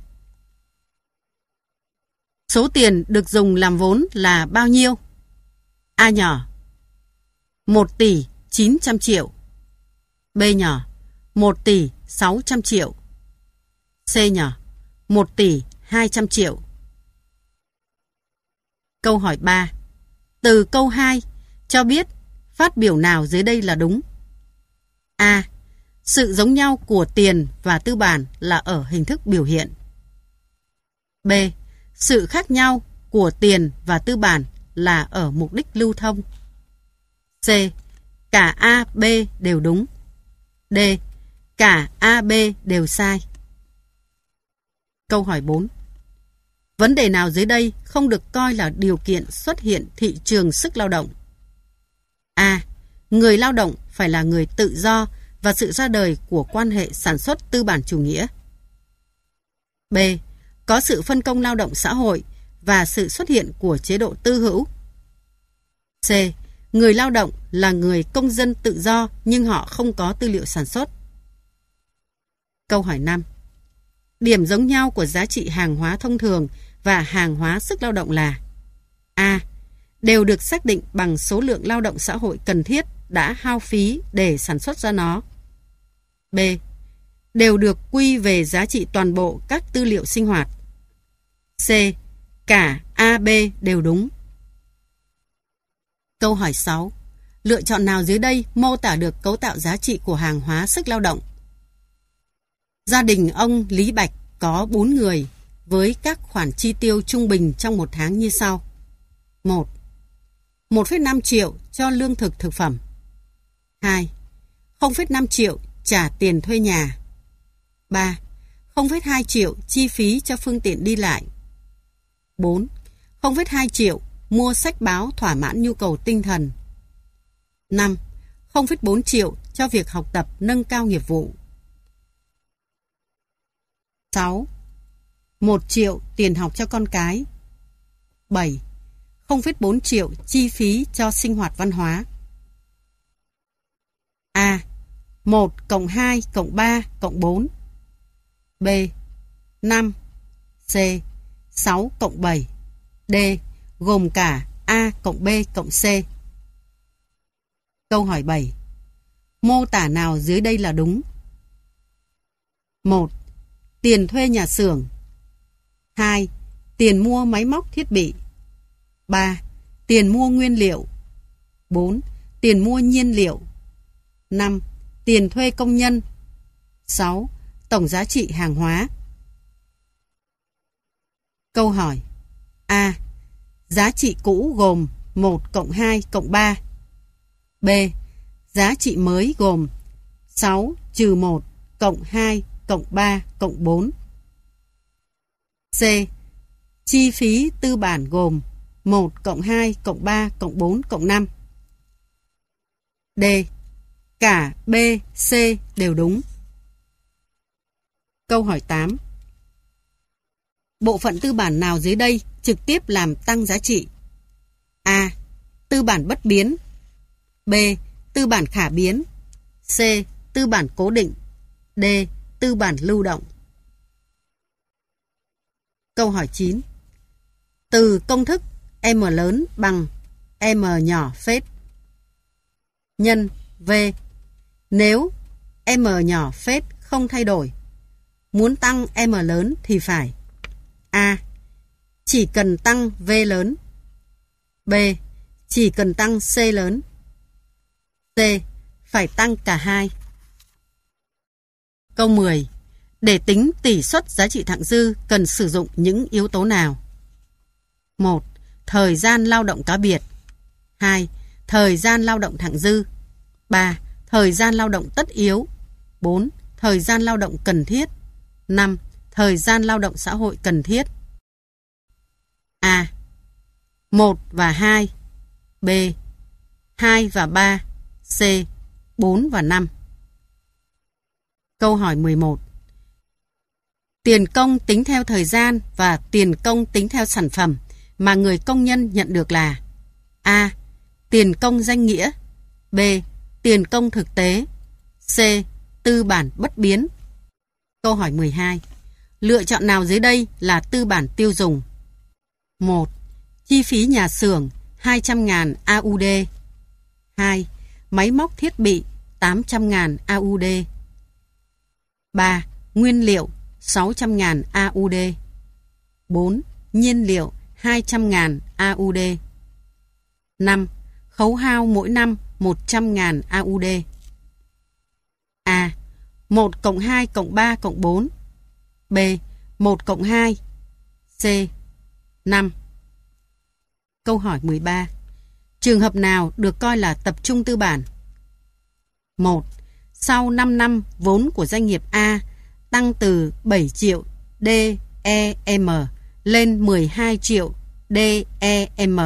Số tiền được dùng làm vốn là bao nhiêu? A nhỏ. một tỷ chín trăm triệu. B nhỏ. một tỷ sáu trăm triệu. C nhỏ. một tỷ hai trăm triệu. Câu hỏi ba. Từ câu hai cho biết phát biểu nào dưới đây là đúng? A. Sự giống nhau của tiền và tư bản là ở hình thức biểu hiện. B. Sự khác nhau của tiền và tư bản là ở mục đích lưu thông. C. Cả A, B đều đúng. D. Cả A, B đều sai. Câu hỏi bốn. Vấn đề nào dưới đây không được coi là điều kiện xuất hiện thị trường sức lao động? A. Người lao động phải là người tự do và sự ra đời của quan hệ sản xuất tư bản chủ nghĩa. B. Có sự phân công lao động xã hội và sự xuất hiện của chế độ tư hữu. C. Người lao động là người công dân tự do nhưng họ không có tư liệu sản xuất. Câu hỏi năm. Điểm giống nhau của giá trị hàng hóa thông thường và hàng hóa sức lao động là: A. Đều được xác định bằng số lượng lao động xã hội cần thiết đã hao phí để sản xuất ra nó. B. Đều được quy về giá trị toàn bộ các tư liệu sinh hoạt. C. Cả A, B đều đúng. Câu hỏi sáu. Lựa chọn nào dưới đây mô tả được cấu tạo giá trị của hàng hóa sức lao động? Gia đình ông Lý Bạch có bốn người với các khoản chi tiêu trung bình trong một tháng như sau. một. một phẩy năm triệu cho lương thực thực phẩm. hai. không phẩy năm triệu trả tiền thuê nhà. ba. không phẩy hai triệu chi phí cho phương tiện đi lại. bốn. không phẩy hai triệu mua sách báo thỏa mãn nhu cầu tinh thần. năm. không phẩy bốn triệu cho việc học tập nâng cao nghiệp vụ. sáu. một triệu tiền học cho con cái. bảy. không phẩy bốn triệu chi phí cho sinh hoạt văn hóa. A. một cộng hai cộng ba cộng bốn. B. năm. C. sáu cộng bảy. D. Gồm cả A cộng B cộng C. Câu hỏi bảy. Mô tả nào dưới đây là đúng? một. Tiền thuê nhà xưởng. hai. Tiền mua máy móc thiết bị. ba. Tiền mua nguyên liệu. bốn. Tiền mua nhiên liệu. năm. Tiền thuê công nhân. sáu. Tổng giá trị hàng hóa. Câu hỏi. A. Giá trị cũ gồm một cộng hai cộng ba. B. Giá trị mới gồm sáu trừ một cộng hai cộng ba cộng bốn. C. Chi phí tư bản gồm một cộng hai cộng ba cộng bốn cộng năm. D. Cả B, C đều đúng. Câu hỏi tám. Bộ phận tư bản nào dưới đây trực tiếp làm tăng giá trị? A. Tư bản bất biến. B. Tư bản khả biến. C. Tư bản cố định. D. Tư bản lưu động. Câu hỏi chín. Từ công thức M lớn bằng M nhỏ phết nhân V. Nếu M nhỏ phết không thay đổi, muốn tăng M lớn thì phải: A. Chỉ cần tăng V lớn. B. Chỉ cần tăng C lớn. C. Phải tăng cả hai. Câu mười. Để tính tỷ suất giá trị thặng dư cần sử dụng những yếu tố nào? một. Thời gian lao động cá biệt. hai. Thời gian lao động thặng dư. ba. Thời gian lao động tất yếu. bốn. Thời gian lao động cần thiết. năm. Thời gian lao động xã hội cần thiết. A. một và hai. B. hai và ba. C. bốn và năm. Câu hỏi mười một. Tiền công tính theo thời gian và tiền công tính theo sản phẩm mà người công nhân nhận được là: A. Tiền công danh nghĩa. B. Tiền công thực tế. C. Tư bản bất biến. Câu hỏi mười hai. Lựa chọn nào dưới đây là tư bản tiêu dùng? một. Chi phí nhà xưởng hai trăm nghìn a u đê. hai. Máy móc thiết bị tám trăm nghìn a u đê. ba. Nguyên liệu sáu trăm nghìn a u đê. bốn. Nhiên liệu hai trăm nghìn a u đê. năm. Khấu hao mỗi năm một trăm nghìn a u đê. A. một cộng hai cộng ba cộng bốn. B. một cộng hai. C. năm. Câu hỏi mười ba. Trường hợp nào được coi là tập trung tư bản? một. Sau năm năm, vốn của doanh nghiệp A tăng từ bảy triệu đê e em lên mười hai triệu đê e em.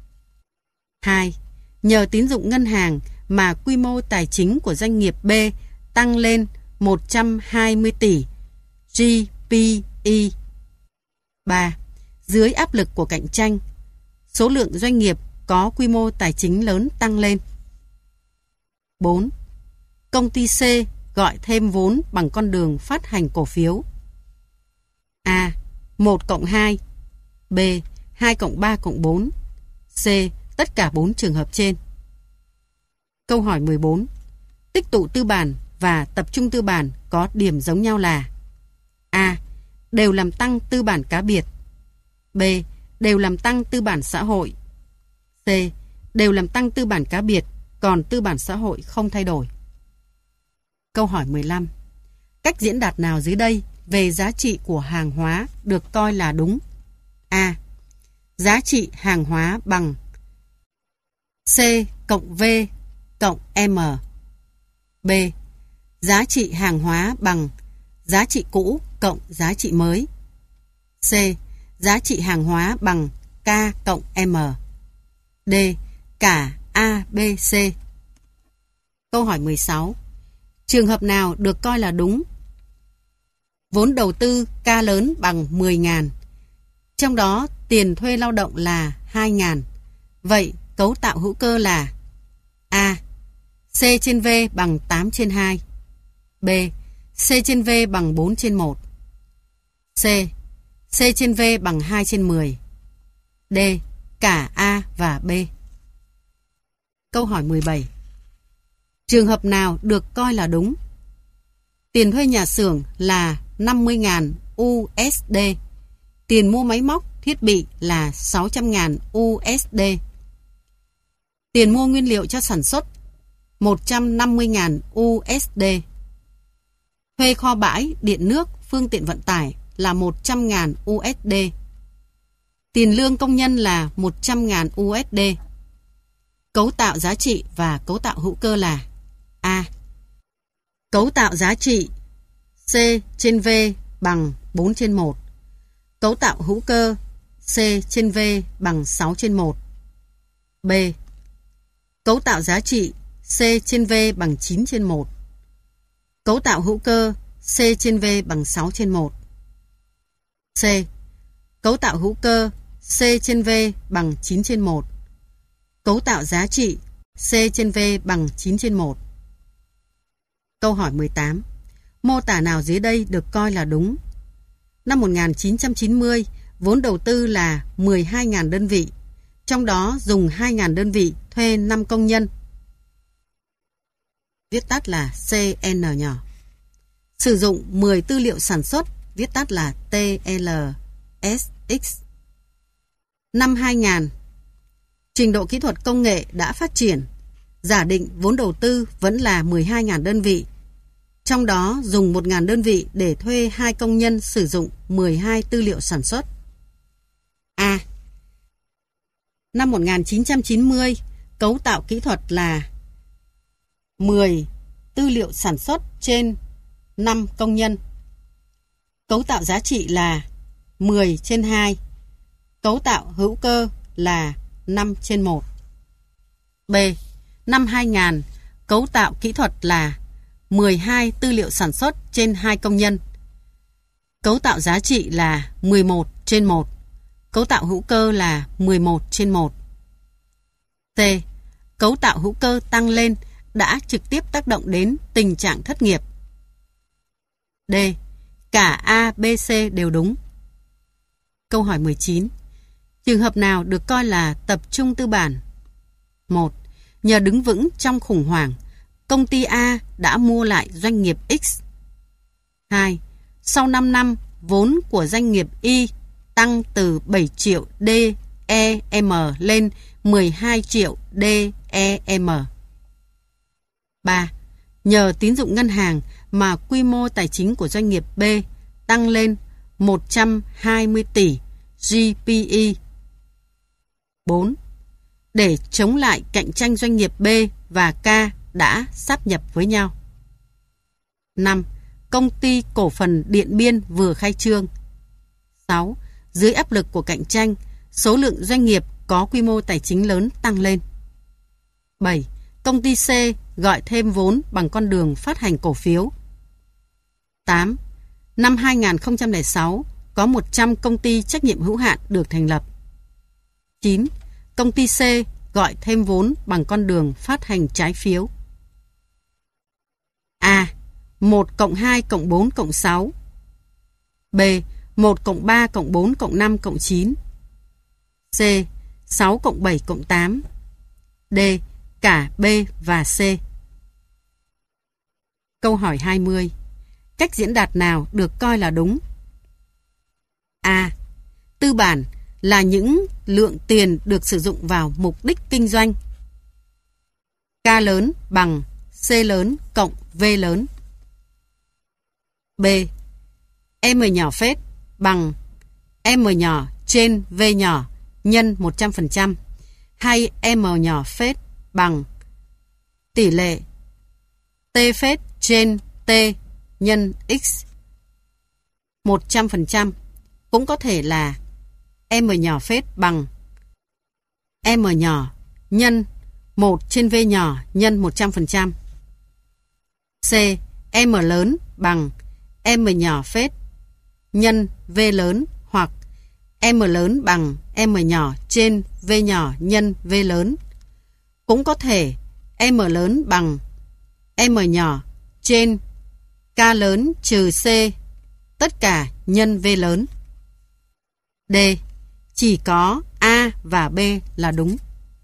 hai. Nhờ tín dụng ngân hàng mà quy mô tài chính của doanh nghiệp B tăng lên một trăm hai mươi tỷ giê pê e. ba. Dưới áp lực của cạnh tranh, số lượng doanh nghiệp có quy mô tài chính lớn tăng lên. bốn. Công ty C gọi thêm vốn bằng con đường phát hành cổ phiếu. A. một cộng hai. B. hai cộng ba cộng bốn. C. Tất cả bốn trường hợp trên. Câu hỏi mười bốn. Tích tụ tư bản và tập trung tư bản có điểm giống nhau là: A. Đều làm tăng tư bản cá biệt. B. Đều làm tăng tư bản xã hội. C. Đều làm tăng tư bản cá biệt, còn tư bản xã hội không thay đổi. Câu hỏi mười lăm. Cách diễn đạt nào dưới đây về giá trị của hàng hóa được coi là đúng? A. Giá trị hàng hóa bằng C cộng V cộng M. B. Giá trị hàng hóa bằng giá trị cũ cộng giá trị mới. C. Giá trị hàng hóa bằng K cộng M. D. Cả A, B, C. Câu hỏi mười sáu. Trường hợp nào được coi là đúng? Vốn đầu tư K lớn bằng mười nghìn. Trong đó tiền thuê lao động là hai nghìn. Vậy cấu tạo hữu cơ là: A. C trên V bằng tám trên hai. B. C trên V bằng bốn trên một. C. C trên V bằng hai trên mười. D. Cả A và B. Câu hỏi mười bảy. Trường hợp nào được coi là đúng? Tiền thuê nhà xưởng là năm mươi nghìn u ét đê. Tiền mua máy móc, thiết bị là sáu trăm nghìn u ét đê. Tiền mua nguyên liệu cho sản xuất một trăm năm mươi nghìn u ét đê. Thuê kho bãi, điện nước, phương tiện vận tải là một trăm nghìn u ét đê. Tiền lương công nhân là một trăm nghìn u ét đê. Cấu tạo giá trị và cấu tạo hữu cơ là: A. Cấu tạo giá trị C trên V bằng bốn trên một. Cấu tạo hữu cơ C trên V bằng sáu trên một. B. Cấu tạo giá trị C trên V bằng chín trên một. Cấu tạo hữu cơ C trên V bằng sáu trên một. C. Cấu tạo hữu cơ C trên V bằng chín trên một. Cấu tạo giá trị C trên V bằng chín trên một. Câu hỏi mười tám. Mô tả nào dưới đây được coi là đúng? Năm một nghìn chín trăm chín mươi, vốn đầu tư là mười hai nghìn đơn vị, trong đó dùng hai nghìn đơn vị thuê năm công nhân. Viết tắt là xê en nhỏ. Sử dụng mười tư liệu sản xuất, viết tắt là tê lờ ét ích. Năm hai nghìn, trình độ kỹ thuật công nghệ đã phát triển, giả định vốn đầu tư vẫn là mười hai nghìn đơn vị, trong đó dùng một nghìn đơn vị để thuê hai công nhân sử dụng mười hai tư liệu sản xuất. A. Năm một nghìn chín trăm chín mươi, cấu tạo kỹ thuật là mười tư liệu sản xuất trên năm công nhân. Cấu tạo giá trị là mười trên hai. Cấu tạo hữu cơ là năm trên một. B. Năm hai nghìn, cấu tạo kỹ thuật là mười hai tư liệu sản xuất trên hai công nhân. Cấu tạo giá trị là mười một trên một. Cấu tạo hữu cơ là mười một trên một. C. Cấu tạo hữu cơ tăng lên đã trực tiếp tác động đến tình trạng thất nghiệp. D. Cả A, B, C đều đúng. Câu hỏi mười chín. Trường hợp nào được coi là tập trung tư bản? một. Nhờ đứng vững trong khủng hoảng, công ty A đã mua lại doanh nghiệp X. hai. Sau năm năm, vốn của doanh nghiệp Y tăng từ bảy triệu đê e em lên mười hai triệu đê e em. ba. Nhờ tín dụng ngân hàng mà quy mô tài chính của doanh nghiệp B tăng lên một trăm hai mươi tỷ giê pê e. bốn. Để chống lại cạnh tranh, doanh nghiệp B và K đã sáp nhập với nhau. năm. Công ty cổ phần Điện Biên vừa khai trương. sáu. Dưới áp lực của cạnh tranh, số lượng doanh nghiệp có quy mô tài chính lớn tăng lên. bảy. Công ty C gọi thêm vốn bằng con đường phát hành cổ phiếu. tám. Năm hai nghìn không trăm lẻ sáu, có một trăm công ty trách nhiệm hữu hạn được thành lập. chín. Công ty C gọi thêm vốn bằng con đường phát hành trái phiếu. A. một cộng hai cộng bốn cộng sáu. B. một cộng ba cộng bốn cộng năm cộng chín. C. sáu cộng bảy cộng tám. D. Cả B và C. Câu hỏi hai mươi. Cách diễn đạt nào được coi là đúng? A. Tư bản là những lượng tiền được sử dụng vào mục đích kinh doanh. K lớn bằng C lớn cộng V lớn. B. M nhỏ phết bằng M nhỏ trên V nhỏ nhân một trăm phần trăm, hay M nhỏ phết bằng tỷ lệ T phết trên T nhân X một trăm phần trăm, cũng có thể là M nhỏ phết bằng M nhỏ nhân một trên V nhỏ nhân một trăm phần trăm. C. M lớn bằng M nhỏ phết nhân V lớn, hoặc M lớn bằng M nhỏ trên V nhỏ nhân V lớn. Cũng có thể M lớn bằng M nhỏ trên K lớn trừ C, tất cả nhân V lớn. D. Chỉ có A và B là đúng.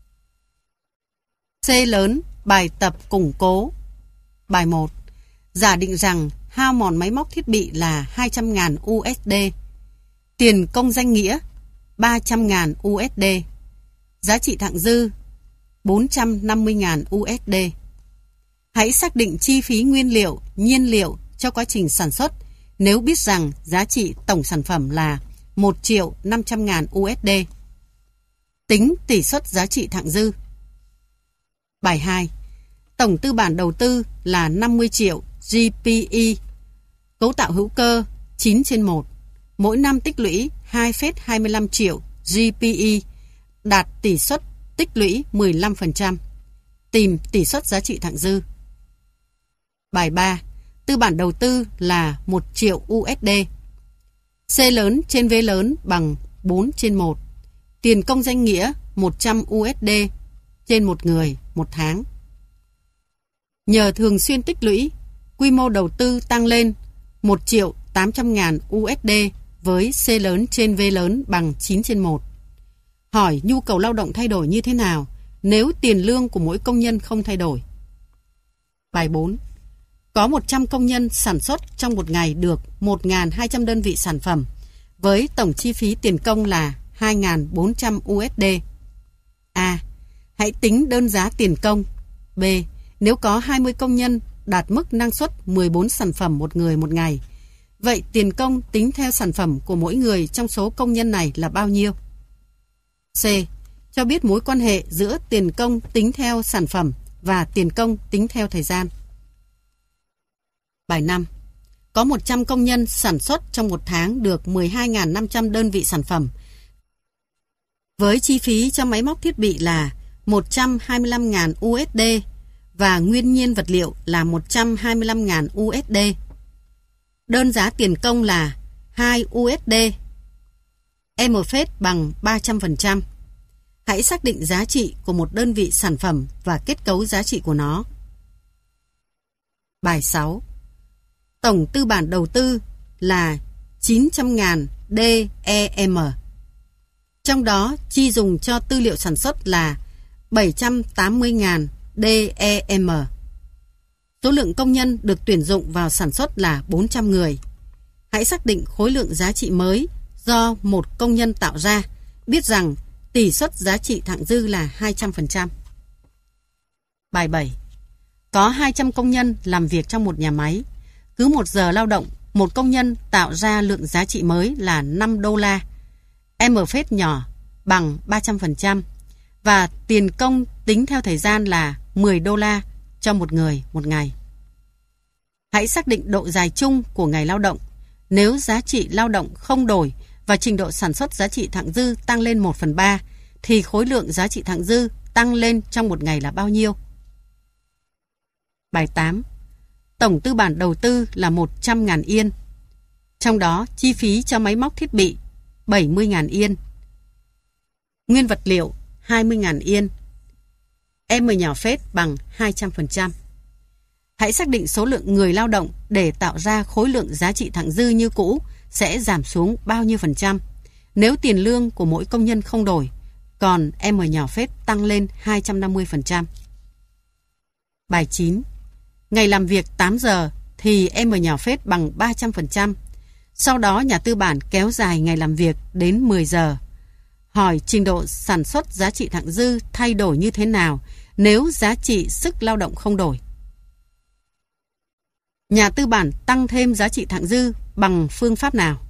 C lớn, bài tập củng cố. Bài một. Giả định rằng hao mòn máy móc thiết bị là hai trăm nghìn u ét đê. Tiền công danh nghĩa ba trăm nghìn u ét đê. Giá trị thặng dư bốn trăm năm mươi nghìn u ét đê. Hãy xác định chi phí nguyên liệu, nhiên liệu cho quá trình sản xuất nếu biết rằng giá trị tổng sản phẩm là một triệu năm trăm ngàn u ét đê. Tính tỷ suất giá trị thặng dư. Bài hai. Tổng tư bản đầu tư là năm mươi triệu giê pê e. Cấu tạo hữu cơ chín trên một. Mỗi năm tích lũy hai phẩy hai mươi lăm triệu giê pê e, đạt tỷ suất tích lũy mười lăm phần trăm. Tìm tỷ suất giá trị thặng dư. Bài ba. Tư bản đầu tư là một triệu u ét đê. C lớn trên V lớn bằng bốn trên một. Tiền công danh nghĩa một trăm u ét đê trên một người một tháng. Nhờ thường xuyên tích lũy, quy mô đầu tư tăng lên một triệu tám trăm ngàn u ét đê với C lớn trên V lớn bằng chín trên một. Hỏi nhu cầu lao động thay đổi như thế nào nếu tiền lương của mỗi công nhân không thay đổi? Bài bốn. Có một trăm công nhân sản xuất trong một ngày được một nghìn hai trăm đơn vị sản phẩm với tổng chi phí tiền công là hai nghìn bốn trăm u ét đê. A. Hãy tính đơn giá tiền công. B. Nếu có hai mươi công nhân đạt mức năng suất mười bốn sản phẩm một người một ngày, vậy tiền công tính theo sản phẩm của mỗi người trong số công nhân này là bao nhiêu? C. Cho biết mối quan hệ giữa tiền công tính theo sản phẩm và tiền công tính theo thời gian. Bài năm. Có một trăm công nhân sản xuất trong một tháng được mười hai nghìn năm trăm đơn vị sản phẩm với chi phí cho máy móc thiết bị là một trăm hai mươi lăm nghìn u ét đê và nguyên nhiên vật liệu là một trăm hai mươi lăm nghìn u ét đê. Đơn giá tiền công là hai u ét đê. M phẩy bằng ba trăm phần trăm. Hãy xác định giá trị của một đơn vị sản phẩm và kết cấu giá trị của nó. Bài sáu. Tổng tư bản đầu tư là chín trăm ngàn đê e em. Trong đó chi dùng cho tư liệu sản xuất là bảy trăm tám mươi nghìn đê e em. Số lượng công nhân được tuyển dụng vào sản xuất là bốn trăm người. Hãy xác định khối lượng giá trị mới do một công nhân tạo ra, biết rằng tỷ suất giá trị thặng dư là hai trăm phần trăm. Bài bảy. Có hai trăm công nhân làm việc trong một nhà máy. Cứ một giờ lao động, một công nhân tạo ra lượng giá trị mới là năm đô la. M phép nhỏ bằng ba trăm phần trăm và tiền công tính theo thời gian là mười đô la cho một người một ngày. Hãy xác định độ dài chung của ngày lao động. Nếu giá trị lao động không đổi và trình độ sản xuất giá trị thặng dư tăng lên một phần ba, thì khối lượng giá trị thặng dư tăng lên trong một ngày là bao nhiêu? Bài tám. Tổng tư bản đầu tư là một trăm nghìn yên. Trong đó chi phí cho máy móc thiết bị bảy mươi nghìn yên. Nguyên vật liệu hai mươi nghìn yên. M nhỏ phết bằng hai trăm phần trăm. Hãy xác định số lượng người lao động để tạo ra khối lượng giá trị thặng dư như cũ sẽ giảm xuống bao nhiêu phần trăm nếu tiền lương của mỗi công nhân không đổi, còn M nhỏ phết tăng lên hai trăm năm mươi phần trăm. Bài chín. Ngày làm việc tám giờ thì M nhỏ phết bằng ba trăm phần trăm. Sau đó nhà tư bản kéo dài ngày làm việc đến mười giờ. Hỏi trình độ sản xuất giá trị thặng dư thay đổi như thế nào nếu giá trị sức lao động không đổi? Nhà tư bản tăng thêm giá trị thặng dư bằng phương pháp nào?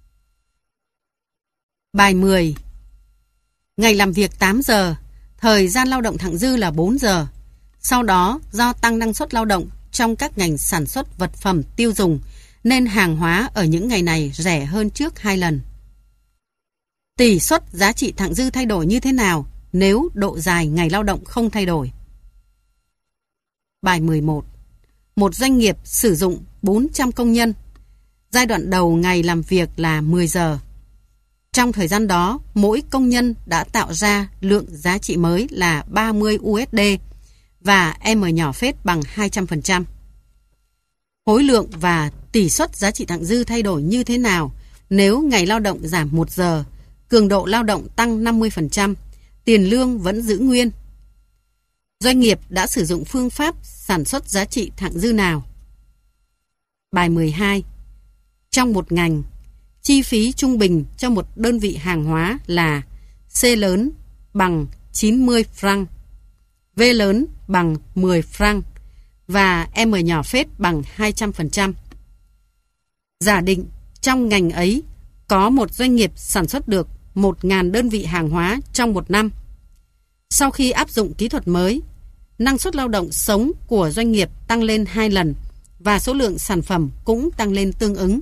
Bài mười. Ngày làm việc tám giờ, thời gian lao động thặng dư là bốn giờ. Sau đó, do tăng năng suất lao động trong các ngành sản xuất vật phẩm tiêu dùng, nên hàng hóa ở những ngày này rẻ hơn trước hai lần. Tỷ suất giá trị thặng dư thay đổi như thế nào nếu độ dài ngày lao động không thay đổi? Bài mười một. Một doanh nghiệp sử dụng bốn trăm công nhân. Giai đoạn đầu ngày làm việc là mười giờ. Trong thời gian đó, mỗi công nhân đã tạo ra lượng giá trị mới là ba mươi u ét đê và M nhỏ phết bằng hai trăm phần trăm. Khối lượng và tỷ suất giá trị thặng dư thay đổi như thế nào nếu ngày lao động giảm một giờ, cường độ lao động tăng năm mươi phần trăm, tiền lương vẫn giữ nguyên? Doanh nghiệp đã sử dụng phương pháp sản xuất giá trị thặng dư nào? Bài mười hai. Trong một ngành, chi phí trung bình cho một đơn vị hàng hóa là C lớn bằng chín mươi franc, V lớn bằng mười franc và M nhỏ phết bằng hai trăm phần trăm. Giả định trong ngành ấy có một doanh nghiệp sản xuất được một nghìn đơn vị hàng hóa trong một năm. Sau khi áp dụng kỹ thuật mới, năng suất lao động sống của doanh nghiệp tăng lên hai lần và số lượng sản phẩm cũng tăng lên tương ứng.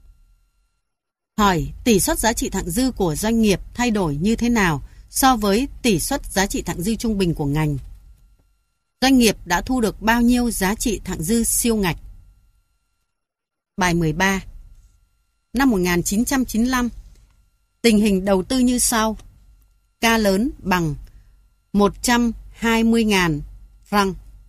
Hỏi tỷ suất giá trị thặng dư của doanh nghiệp thay đổi như thế nào so với tỷ suất giá trị thặng dư trung bình của ngành? Doanh nghiệp đã thu được bao nhiêu giá trị thặng dư siêu ngạch? Bài mười ba. Năm một nghìn chín trăm chín mươi lăm, tình hình đầu tư như sau. K lớn bằng một trăm hai mươi nghìn franc.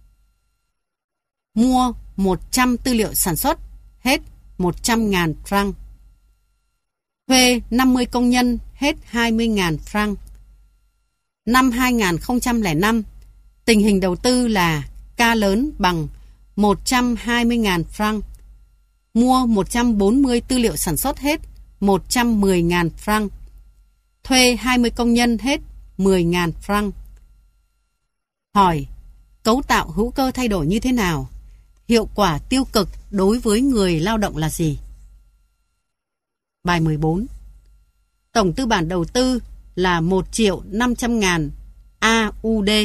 Mua một trăm tư liệu sản xuất, hết một trăm nghìn franc. Thuê năm mươi công nhân, hết hai mươi nghìn franc. Năm hai nghìn không trăm lẻ năm, tình hình đầu tư là K lớn bằng một trăm hai mươi nghìn franc. Mua một trăm bốn mươi tư liệu sản xuất, hết một trăm mười nghìn franc. Thuê hai mươi công nhân, hết mười nghìn franc. Hỏi, cấu tạo hữu cơ thay đổi như thế nào? Hiệu quả tiêu cực đối với người lao động là gì? Bài mười bốn. Tổng tư bản đầu tư là một triệu năm trăm ngàn A U D.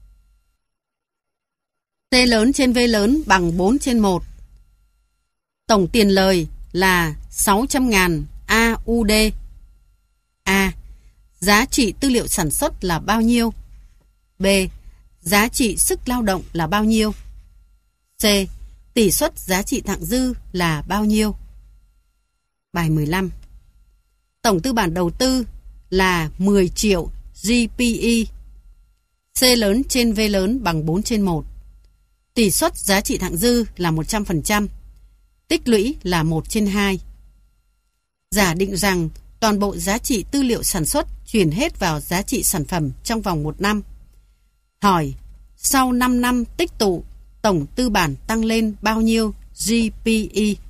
T lớn trên V lớn bằng bốn trên một. Tổng tiền lời là sáu trăm ngàn A U D. A. Giá trị tư liệu sản xuất là bao nhiêu? B. Giá trị sức lao động là bao nhiêu? C. Tỷ suất giá trị thặng dư là bao nhiêu? Bài mười lăm. Tổng tư bản đầu tư là mười triệu G P E. C lớn trên V lớn bằng bốn trên một. Tỷ suất giá trị thặng dư là một trăm phần trăm. Tích lũy là một trên hai. Giả định rằng toàn bộ giá trị tư liệu sản xuất chuyển hết vào giá trị sản phẩm trong vòng một năm. Hỏi, sau năm năm tích tụ, tổng tư bản tăng lên bao nhiêu G P E?